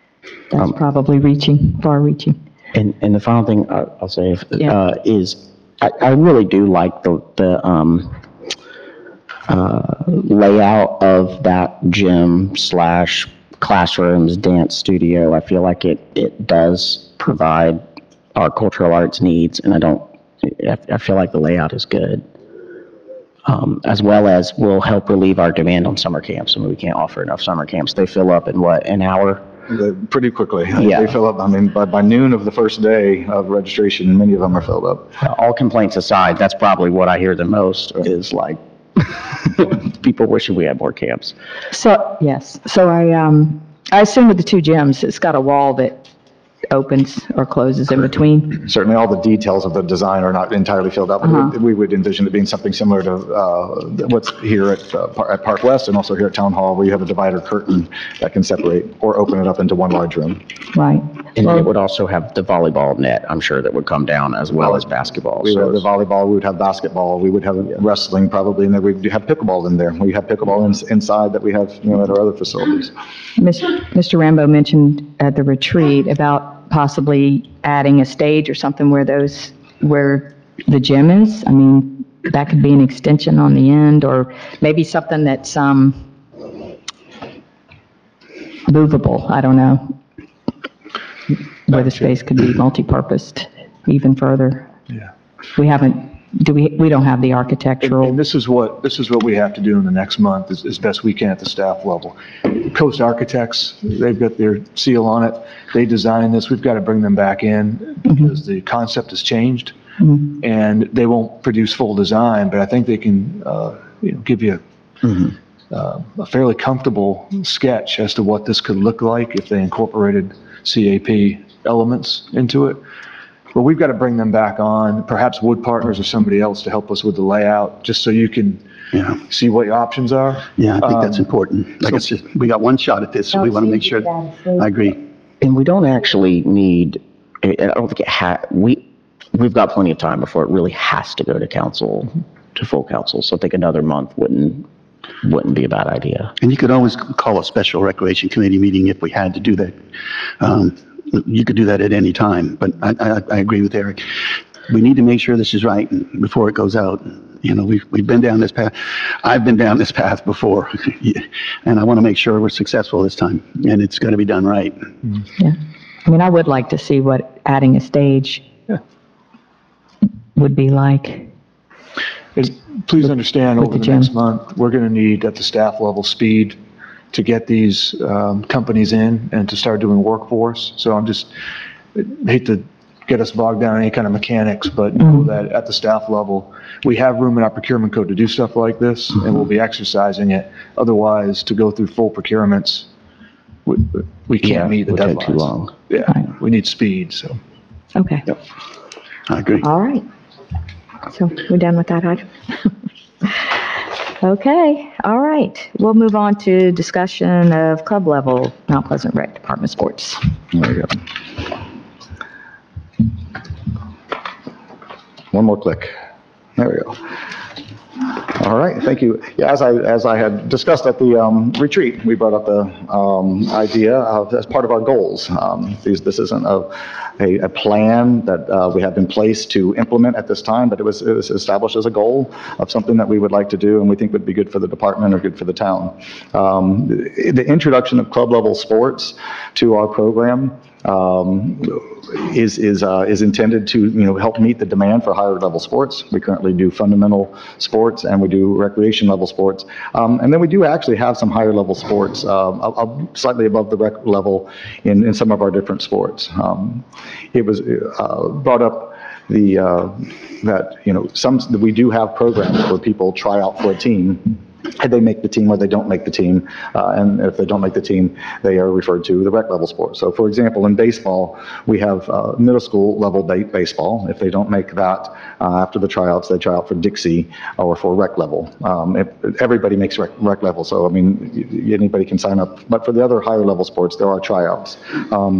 S2: that's
S5: Um,
S2: probably reaching, far reaching.
S5: And, and the final thing I- I'll say
S2: Yeah.
S5: uh, is, I, I really do like the, the, um, uh, layout of that gym slash classrooms, dance studio. I feel like it, it does provide our cultural arts needs, and I don't, I, I feel like the layout is good. Um, as well as will help relieve our demand on summer camps. I mean, we can't offer enough summer camps. They fill up in what, an hour?
S1: The- Pretty quickly.
S5: Yeah.
S1: They fill up, I mean, by, by noon of the first day of registration, many of them are filled up.
S5: All complaints aside, that's probably what I hear the most is like, people wishing we had more camps.
S2: So, yes, so I, um, I assume with the two gyms, it's got a wall that opens or closes in between?
S1: Certainly, all the details of the design are not entirely filled out, but
S2: Uh-huh.
S1: we would envision it being something similar to uh, what's here at, uh, Par- at Park West and also here at Town Hall, where you have a divider curtain that can separate or open it up into one large room.
S2: Right.
S5: And
S2: Well,
S5: it would also have the volleyball net, I'm sure, that would come down as well as basketball.
S1: We would
S5: So
S1: have the
S5: it's-
S1: volleyball, we would have basketball, we would have wrestling probably, and then we'd have pickleball in there. We have pickleball ins- inside that we have, you know, at our other facilities.
S2: Mister Rambo mentioned at the retreat about possibly adding a stage or something where those, where the gym is. I mean, that could be an extension on the end, or maybe something that's, um, movable, I don't know. Where the space could be multi-purposed even further.
S3: Yeah.
S2: We haven't, do we, we don't have the
S3: And
S2: architectural,
S3: and this is what, this is what we have to do in the next month, as, as best we can at the staff level. Coast Architects, they've got their seal on it. They designed this. We've got to bring them back in because the concept has changed. And they won't produce full design, but I think they can, uh, you know, give you uh, a fairly comfortable sketch as to what this could look like if they incorporated C A P elements into it. But we've got to bring them back on, perhaps Wood Partners or somebody else to help us with the layout, just so you can
S4: Yeah,
S3: see what your options are.
S4: yeah, I think that's
S3: Um,
S4: important. Like I said, we got one shot at this, so we want to make sure. I agree.
S5: And we don't actually need, I I don't think it ha, we, we've got plenty of time before it really has to go to council, to full council. So I think another month wouldn't, wouldn't be a bad idea.
S4: And you could always call a special recreation committee meeting if we had to do that. Um, You could do that at any time, but I, I, I agree with Eric. We need to make sure this is right before it goes out. You know, we've, we've been down this path. I've been down this path before, and I want to make sure we're successful this time, and it's going to be done right.
S2: yeah. I mean, I would like to see what adding a stage would be like.
S3: And please understand,
S2: with
S3: over
S2: the
S3: the next
S2: gym.
S3: month, we're going to need at the staff level speed to get these um, companies in and to start doing workforce. So I'm just, I hate to get us bogged down in any kind of mechanics, but know that at the staff level, we have room in our procurement code to do stuff like this, and we'll be exercising it. Otherwise, to go through full procurements, we, we
S5: Yeah,
S3: can't meet the
S5: would
S3: deadlines.
S5: take too long.
S3: Yeah,
S2: Right.
S3: we need speed, so.
S2: Okay,
S4: I agree.
S2: all right. So we're done with that item? Okay, all right. We'll move on to discussion of club level Mount Pleasant Rec Department sports.
S1: There you go. One more click. There we go. All right, thank you. Yeah, as I, as I had discussed at the um, retreat, we brought up the um, idea of, as part of our goals. Um, These, this isn't a, a, a plan that uh, we have in place to implement at this time, but it was, it was established as a goal of something that we would like to do and we think would be good for the department or good for the town. Um, The the introduction of club-level sports to our program um, is, is, uh, is intended to, you know, help meet the demand for higher level sports. We currently do fundamental sports and we do recreation level sports. Um, and then we do actually have some higher level sports, uh, uh, uh, slightly above the rec level in, in some of our different sports. Um, it was, uh, brought up the, uh, that, you know, some, that we do have programs where people try out for a team. And they make the team or they don't make the team, uh, and if they don't make the team, they are referred to the rec level sport. So for example, in baseball, we have uh, middle school level ba- baseball. If they don't make that uh, after the tryouts, they try out for Dixie or for rec level. Um, if, everybody makes rec, rec level, so I mean, y- anybody can sign up. But for the other higher level sports, there are tryouts. Um,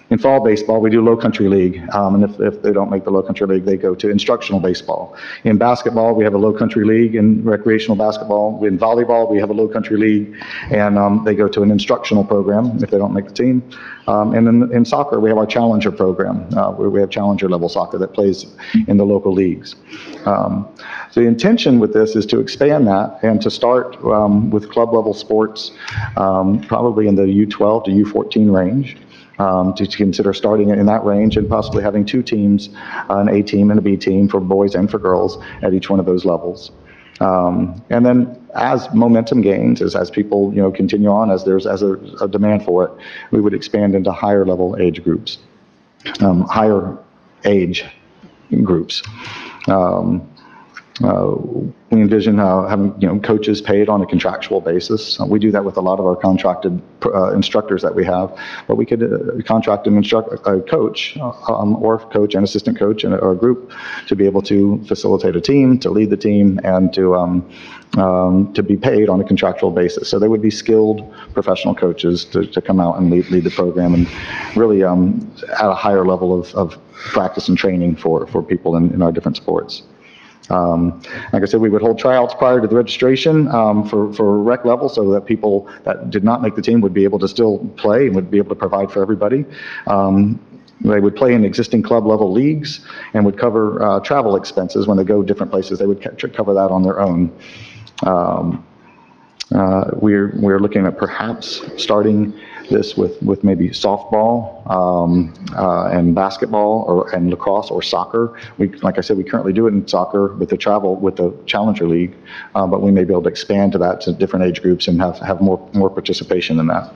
S1: In fall baseball, we do Low Country League, um, and if, if they don't make the Low Country League, they go to instructional baseball. In basketball, we have a Low Country League. In recreational basketball, in volleyball, we have a Low Country League, and um, they go to an instructional program if they don't make the team. Um, and then in soccer, we have our Challenger program, uh, where we have Challenger level soccer that plays in the local leagues. Um, so the intention with this is to expand that and to start um, with club level sports, um, probably in the U twelve to U fourteen range. Um, to, to consider starting in that range and possibly having two teams, uh, an A team and a B team for boys and for girls at each one of those levels. Um, and then as momentum gains, as, as people, you know, continue on, as there's as a, a demand for it, we would expand into higher level age groups, um, higher age groups. Um, Uh, we envision uh, having, you know, coaches paid on a contractual basis. Uh, we do that with a lot of our contracted uh, instructors that we have, but we could uh, contract an instructor, a coach, uh, um, or coach and assistant coach in a, or a group to be able to facilitate a team, to lead the team, and to um, um, to be paid on a contractual basis. So they would be skilled professional coaches to, to come out and lead, lead the program and really um, at a higher level of, of practice and training for, for people in, in our different sports. Um, like I said, we would hold tryouts prior to the registration um, for, for rec level so that people that did not make the team would be able to still play and would be able to provide for everybody. Um, they would play in existing club level leagues and would cover uh, travel expenses when they go different places. They would ca- cover that on their own. Um, uh, we're, we're looking at perhaps starting this with, with maybe softball um, uh, and basketball or and lacrosse or soccer. We, like I said, we currently do it in soccer with the travel with the Challenger League, uh, but we may be able to expand to that to different age groups and have have more more participation in that.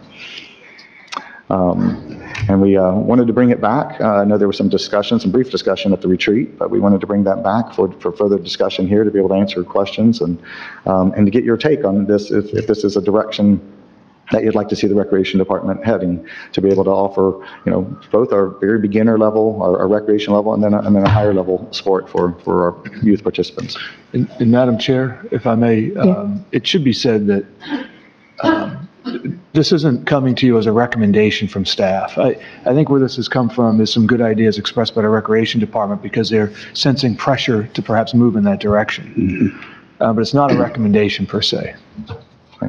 S1: Um, and we uh, wanted to bring it back. Uh, I know there was some discussion, some brief discussion at the retreat, but we wanted to bring that back for, for further discussion here to be able to answer questions and um, and to get your take on this if, if this is a direction that you'd like to see the recreation department heading, to be able to offer, you know, both our very beginner level, our, our recreation level, and then a, and then a higher level sport for, for our youth participants.
S3: And, and Madam Chair, if I may,
S2: Yeah.
S3: um, it should be said that um, this isn't coming to you as a recommendation from staff. I, I think where this has come from is some good ideas expressed by the recreation department because they're sensing pressure to perhaps move in that direction. Mm-hmm. Uh, but it's not a recommendation per se.
S1: Right.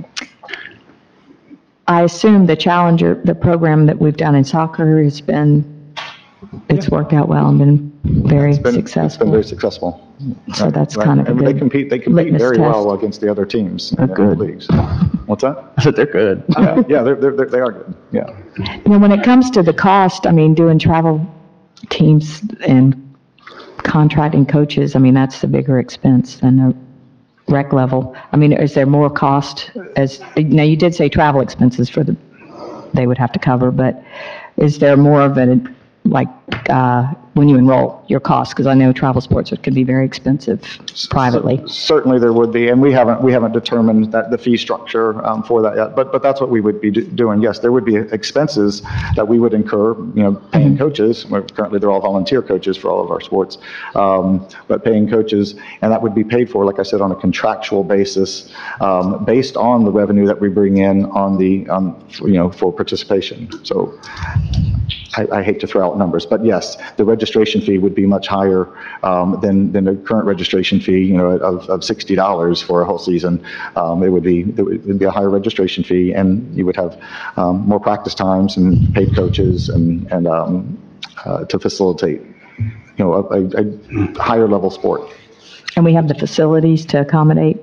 S2: I assume the Challenger, the program that we've done in soccer has been, it's worked out well and been very
S1: It's been, it's been
S2: successful.
S1: very successful.
S2: So that's
S1: Right.
S2: kind of a
S1: And they
S2: good
S1: compete, they compete
S2: litmus
S1: very
S2: test.
S1: well against the other teams in
S5: They're
S1: the
S5: good.
S1: leagues. What's that?
S5: I said they're good.
S1: Yeah, yeah, they're, they're, they're- they are good, yeah.
S2: You know, when it comes to the cost, I mean, doing travel teams and contracting coaches, I mean, that's the bigger expense than a rec level. I mean, is there more cost as, now you did say travel expenses for the, they would have to cover, but is there more of a, like, uh, when you enroll, your cost? Because I know travel sports can be very expensive privately.
S1: Certainly there would be, and we haven't, we haven't determined that, the fee structure um, for that yet, but, but that's what we would be do- doing. Yes, there would be expenses that we would incur, you know, paying coaches. We're- Currently, they're all volunteer coaches for all of our sports, um, but paying coaches, and that would be paid for, like I said, on a contractual basis, um, based on the revenue that we bring in on the, um, you know, for participation. So I, I hate to throw out numbers, but yes, the registration fee would be much higher um, than than the current registration fee, you know, of, of sixty dollars for a whole season. Um, it would be it would be a higher registration fee, and you would have um, more practice times and paid coaches and and um, uh, to facilitate, you know, a, a, a higher level sport.
S2: And we have the facilities to accommodate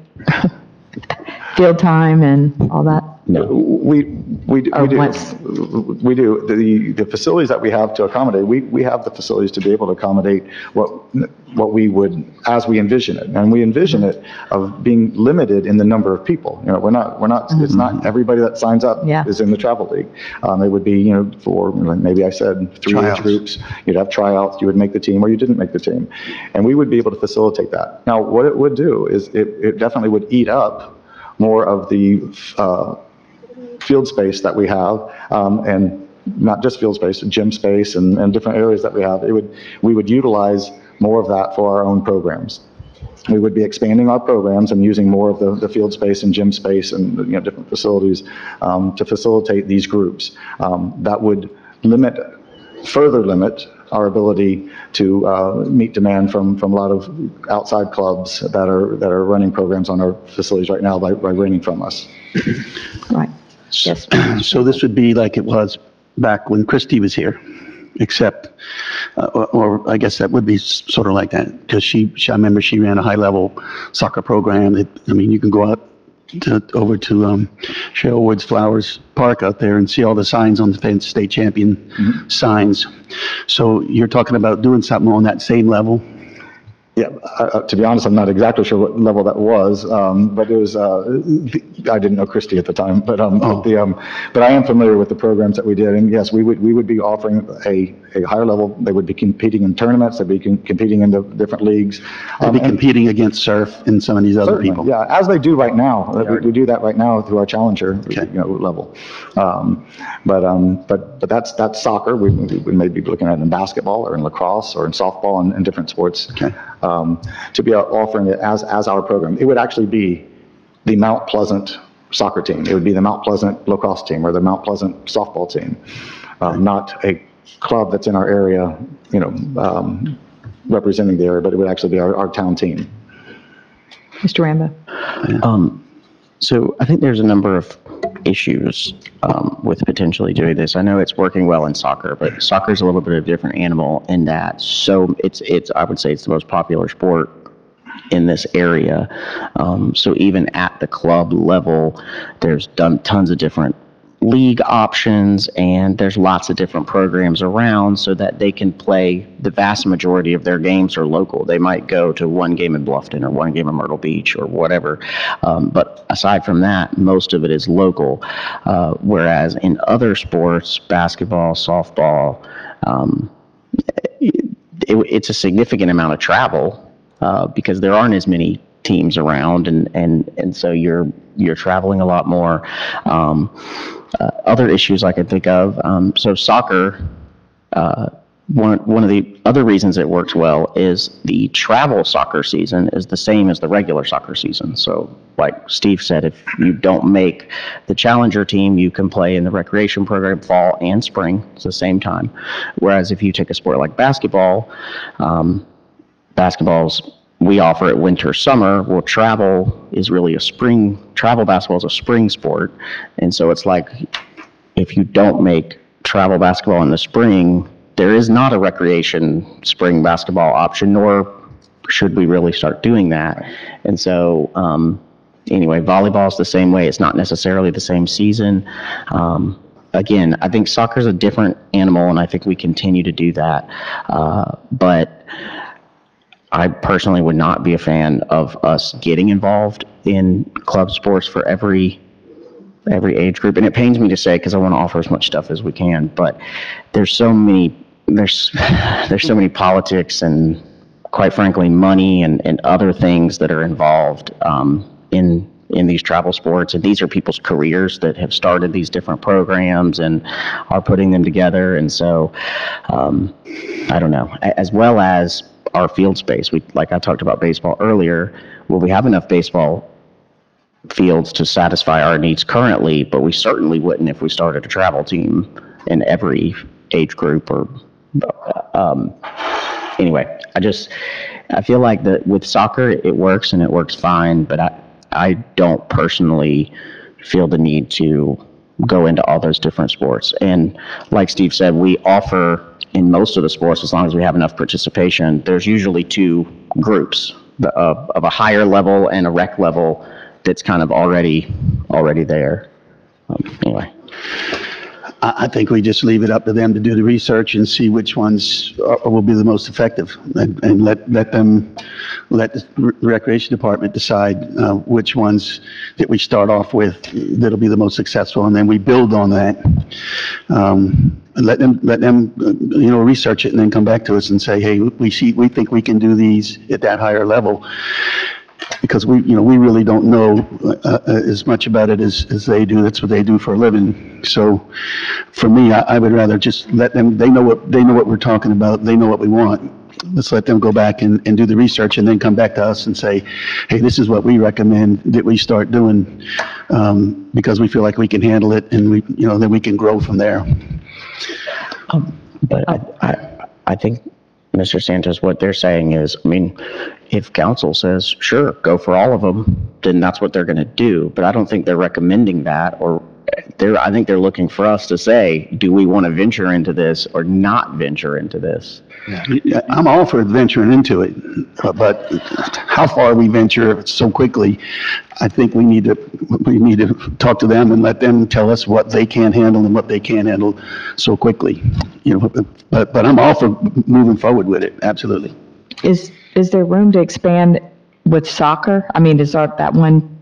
S2: field time and all that?
S5: No.
S1: We, we, do-
S2: Or
S1: we do,
S2: once-
S1: we do. The, the facilities that we have to accommodate, we, we have the facilities to be able to accommodate what, what we would, as we envision it. And we envision it of being limited in the number of people. You know, we're not, we're not, it's not everybody that signs up
S2: Yeah.
S1: is in the travel league. Um, it would be, you know, for, like maybe I said, three age
S3: Tryouts.
S1: groups. You'd have tryouts, you would make the team or you didn't make the team. And we would be able to facilitate that. Now, what it would do is it, it definitely would eat up more of the, uh, field space that we have, um, and not just field space, gym space and, and different areas that we have. It would, we would utilize more of that for our own programs. We would be expanding our programs and using more of the, the field space and gym space and, you know, different facilities um, to facilitate these groups. Um, that would limit further limit our ability to uh, meet demand from, from a lot of outside clubs that are, that are running programs on our facilities right now by, by renting from us.
S2: Right. Yes.
S4: So this would be like it was back when Christie was here, except, uh, or, or I guess that would be sort of like that, because she, she, I remember she ran a high-level soccer program. It, I mean, you can go out to, over to um, Cheryl Woods Flowers Park out there and see all the signs on the fence, state champion mm-hmm. signs. So you're talking about doing something on that same level?
S1: Yeah, uh, to be honest, I'm not exactly sure what level that was, um, but it was, uh, I didn't know Christie at the time, but, um,
S4: oh.
S1: but the, um, but I am familiar with the programs that we did, and yes, we would, we would be offering a, a higher level. They would be competing in tournaments, they'd be con- competing in the different leagues.
S4: They'd
S1: um,
S4: be competing against Surf and some of these other people.
S1: Yeah, as they do right now. We, we do that right now through our Challenger, okay. you know, level. Um, but, um, but, but that's, that's soccer. We, we may be looking at it in basketball or in lacrosse or in softball and, and different sports.
S4: Okay.
S1: Um, to be offering it as, as our program. It would actually be the Mount Pleasant soccer team. It would be the Mount Pleasant lacrosse team or the Mount Pleasant softball team, uh, not a club that's in our area, you know, um, representing the area, but it would actually be our, our town team.
S2: Mister Rambo.
S5: Um, so I think there's a number of issues um, with potentially doing this. I know it's working well in soccer, but soccer is a little bit of a different animal in that. So it's, it's I would say it's the most popular sport in this area. Um, so even at the club level, there's done tons of different league options, and there's lots of different programs around so that they can play. The vast majority of their games are local. They might go to one game in Bluffton or one game in Myrtle Beach or whatever. Um, but aside from that, most of it is local. Uh, whereas in other sports, basketball, softball, um, it, it's a significant amount of travel uh, because there aren't as many teams around, and, and, and so you're you're traveling a lot more. Um, uh, other issues I can think of, um, so soccer, uh, one, one of the other reasons it works well is the travel soccer season is the same as the regular soccer season. So like Steve said, if you don't make the Challenger team, you can play in the recreation program fall and spring. It's the same time. Whereas if you take a sport like basketball, um, basketball's we offer it winter, summer. Well, travel is really a spring, travel basketball is a spring sport. And so it's like, if you don't make travel basketball in the spring, there is not a recreation spring basketball option, nor should we really start doing that. And so, um, anyway, volleyball is the same way. It's not necessarily the same season. Um, again, I think soccer is a different animal, and I think we continue to do that. Uh, but I personally would not be a fan of us getting involved in club sports for every every age group. And it pains me to say, because I want to offer as much stuff as we can, but there's so many there's there's so many politics and, quite frankly, money and, and other things that are involved um, in in these travel sports. And these are people's careers that have started these different programs and are putting them together. And so um, I don't know, as well as our field space. We, like I talked about baseball earlier, well, we have enough baseball fields to satisfy our needs currently, but we certainly wouldn't if we started a travel team in every age group or, um, anyway, I just, I feel like that with soccer, it works and it works fine, but I, I don't personally feel the need to go into all those different sports. And like Steve said, we offer in most of the sports, as long as we have enough participation, there's usually two groups the, uh, of a higher level and a rec level that's kind of already already there. Um, anyway.
S4: I, I think we just leave it up to them to do the research and see which ones are, will be the most effective, and, and let, let them, let the Recreation Department decide uh, which ones that we start off with that'll be the most successful, and then we build on that. Um, And let them, let them, uh, you know, research it and then come back to us and say, hey, we see, we think we can do these at that higher level. Because we, you know, we really don't know uh, uh, as much about it as, as they do. That's what they do for a living. So for me, I, I would rather just let them, they know what, they know what we're talking about. They know what we want. Let's let them go back and, and do the research and then come back to us and say, hey, this is what we recommend that we start doing, um, because we feel like we can handle it, and we, you know, then we can grow from there.
S5: Um, But I, I, I think, Mister Sanchez, what they're saying is, I mean, if council says, sure, go for all of them, then that's what they're going to do. But I don't think they're recommending that, or they're, I think they're looking for us to say, do we want to venture into this or not venture into this?
S4: Yeah, I'm all for venturing into it, uh, but how far we venture so quickly, I think we need to, we need to talk to them and let them tell us what they can handle and what they can't handle so quickly. You know, but, but I'm all for moving forward with it, absolutely.
S2: Is, is there room to expand with soccer? I mean, is that, that one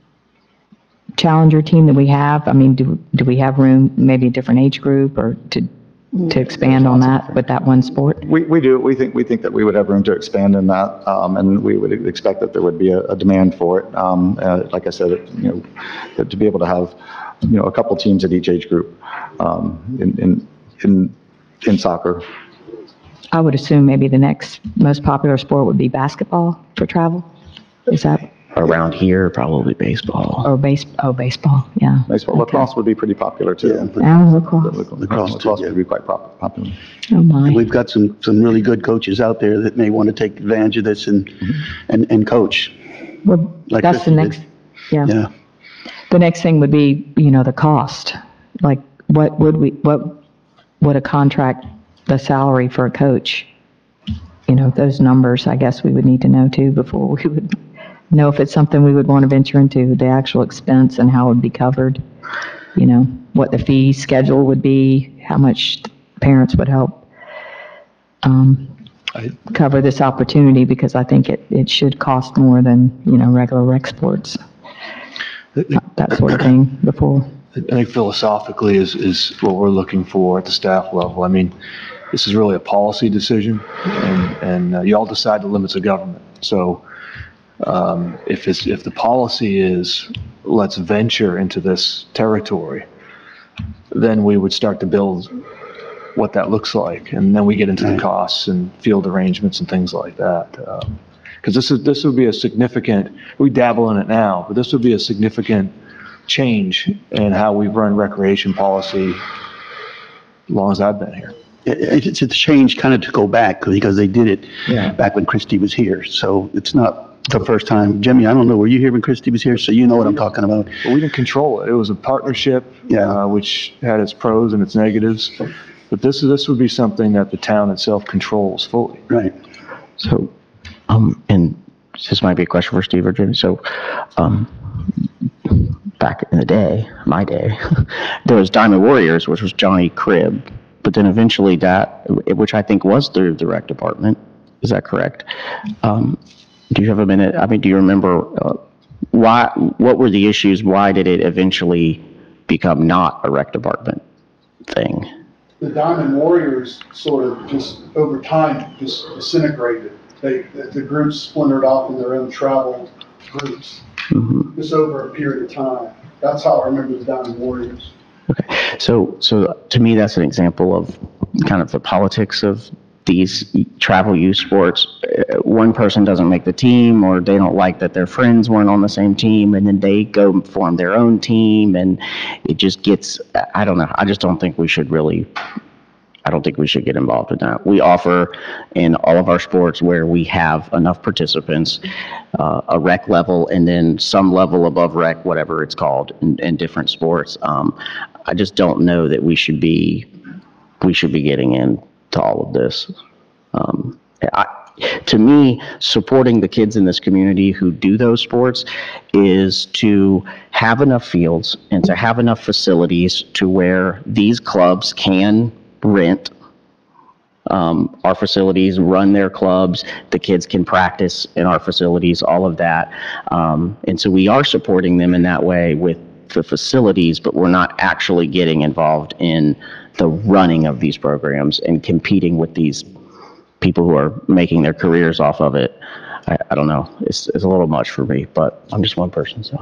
S2: challenger team that we have, I mean, do, do we have room, maybe a different age group, or to, to expand on that with that one sport?
S1: We, we do, we think, we think that we would have room to expand in that, um, and we would expect that there would be a, a demand for it. Um, uh, like I said, you know, that to be able to have, you know, a couple teams at each age group, um, in, in, in, in soccer.
S2: I would assume maybe the next most popular sport would be basketball for travel. Is that,
S5: Around here, probably baseball.
S2: or base, oh, baseball, yeah.
S1: Baseball,
S2: Okay.
S1: lacrosse would be pretty popular too.
S2: And lacrosse.
S1: Lacrosse, lacrosse would be quite prop- popular.
S2: Oh, my.
S4: We've got some, some really good coaches out there that may want to take advantage of this and, and, and coach.
S2: Well,
S4: like
S2: that's the
S4: Christie
S2: next,
S4: did.
S2: yeah.
S4: Yeah.
S2: The next thing would be, you know, the cost. Like, what would we, what would a contract, the salary for a coach? You know, those numbers, I guess we would need to know too before we would know if it's something we would want to venture into, the actual expense and how it would be covered. You know, what the fee schedule would be, how much parents would help um,
S3: I-
S2: cover this opportunity, because I think it, it should cost more than, you know, regular rec sports, that sort of thing before.
S3: I think philosophically is, is what we're looking for at the staff level. I mean, this is really a policy decision, and, and uh, you all decide the limits of government. So um, if it's, if the policy is, let's venture into this territory, then we would start to build what that looks like, and then we get into the costs and field arrangements and things like that. Because this is, this would be a significant, we dabble in it now, but this would be a significant change in how we run recreation policy as long as I've been here.
S4: It- It's a change kind of to go back, because they did it
S3: Yeah.
S4: back when Christie was here. So it's not the first time. Jimmy, I don't know, were you here when Christie was here? So you know what I'm talking about.
S3: But we didn't control it. It was a partnership,
S4: Yeah.
S3: uh, which had its pros and its negatives. But this, this would be something that the town itself controls fully.
S4: Right.
S5: So, um, and this might be a question for Steve or Jimmy. So, um, back in the day, my day, there was Diamond Warriors, which was Johnny Cribb. But then eventually that, which I think was through the rec department, is that correct? Um, do you have a minute? I mean, do you remember uh, why, what were the issues? Why did it eventually become not a rec department thing?
S6: The Diamond Warriors sort of just, over time, just disintegrated. They, the the groups splintered off in their own traveled groups,
S5: Mhm.
S6: just over a period of time. That's how I remember the Diamond Warriors.
S5: Okay, so, so to me, that's an example of kind of the politics of these travel youth sports. Uh, One person doesn't make the team, or they don't like that their friends weren't on the same team, and then they go and form their own team, and it just gets, I don't know, I just don't think we should really, I don't think we should get involved in that. We offer in all of our sports where we have enough participants, uh, a rec level, and then some level above rec, whatever it's called, in, in different sports. Um, I just don't know that we should be, we should be getting into all of this. Um, I, to me, supporting the kids in this community who do those sports is to have enough fields and to have enough facilities to where these clubs can rent um, our facilities, run their clubs, the kids can practice in our facilities, all of that. Um, and so we are supporting them in that way with the facilities, but we're not actually getting involved in the running of these programs and competing with these people who are making their careers off of it. I, I don't know. It's, it's a little much for me, but I'm just one person, so.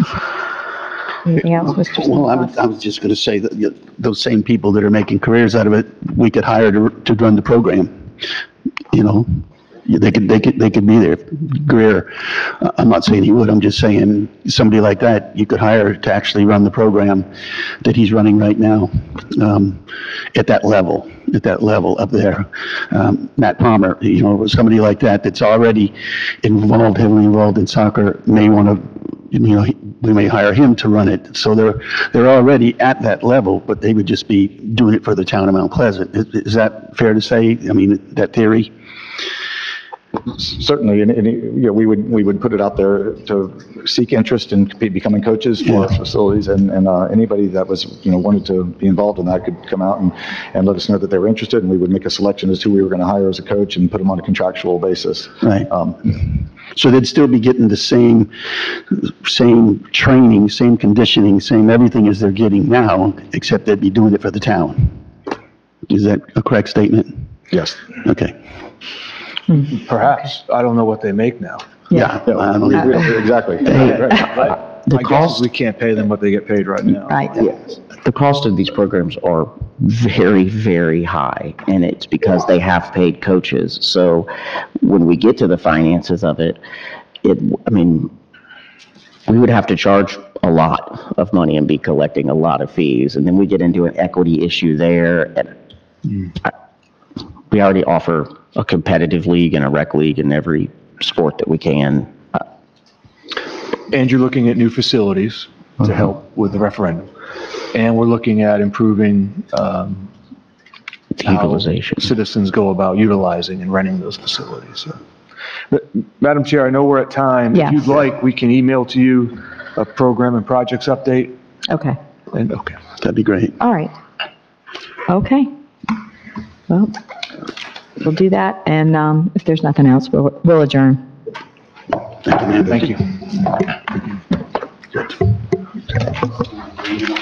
S2: Anything else, Mister
S4: Well, I was,
S2: Simcox?
S4: I was just going to say that you know, those same people that are making careers out of it, we could hire to, to run the program. You know, they could, they could, they could be there. Greer, uh, I'm not saying he would, I'm just saying somebody like that, you could hire to actually run the program that he's running right now, um, at that level. at that level up there. Um, Matt Palmer, you know, somebody like that that's already involved, heavily involved in soccer, may want to, you know, we may hire him to run it. So they're, they're already at that level, but they would just be doing it for the town of Mount Pleasant. Is, is that fair to say? I mean, that theory?
S1: Certainly, and, and, you know, we would, we would put it out there to seek interest in be- becoming coaches for
S4: Yeah.
S1: facilities, and, and uh, anybody that was, you know, wanted to be involved in that could come out and, and let us know that they were interested, and we would make a selection as to who we were going to hire as a coach and put them on a contractual basis.
S4: Right.
S1: Um,
S4: So they'd still be getting the same, same training, same conditioning, same everything as they're getting now, except they'd be doing it for the town. Is that a correct statement?
S1: Yes.
S4: Okay.
S3: Perhaps. I don't know what they make now.
S4: Yeah, I don't
S1: We-
S4: know.
S1: we- Exactly.
S5: Hey,
S1: Right.
S5: The
S3: My guess is
S5: cost,
S3: we can't pay them what they get paid right now.
S2: Right.
S5: the cost of these programs are very, very high, and it's because they have paid coaches. So when we get to the finances of it, it, I mean, we would have to charge a lot of money and be collecting a lot of fees, and then we get into an equity issue there. And I- we already offer a competitive league and a rec league in every sport that we can.
S3: And you're looking at new facilities to help with the referendum. And we're looking at improving um, how
S5: Utilization.
S3: citizens go about utilizing and renting those facilities. So, but, Madam Chair, I know we're at time.
S2: Yeah.
S3: If you'd like, we can email to you a program and projects update.
S2: Okay,
S3: And, okay.
S4: That'd be great.
S2: all right. Okay. Well, we'll do that, and um, if there's nothing else, we'll we'll adjourn.
S3: Thank you.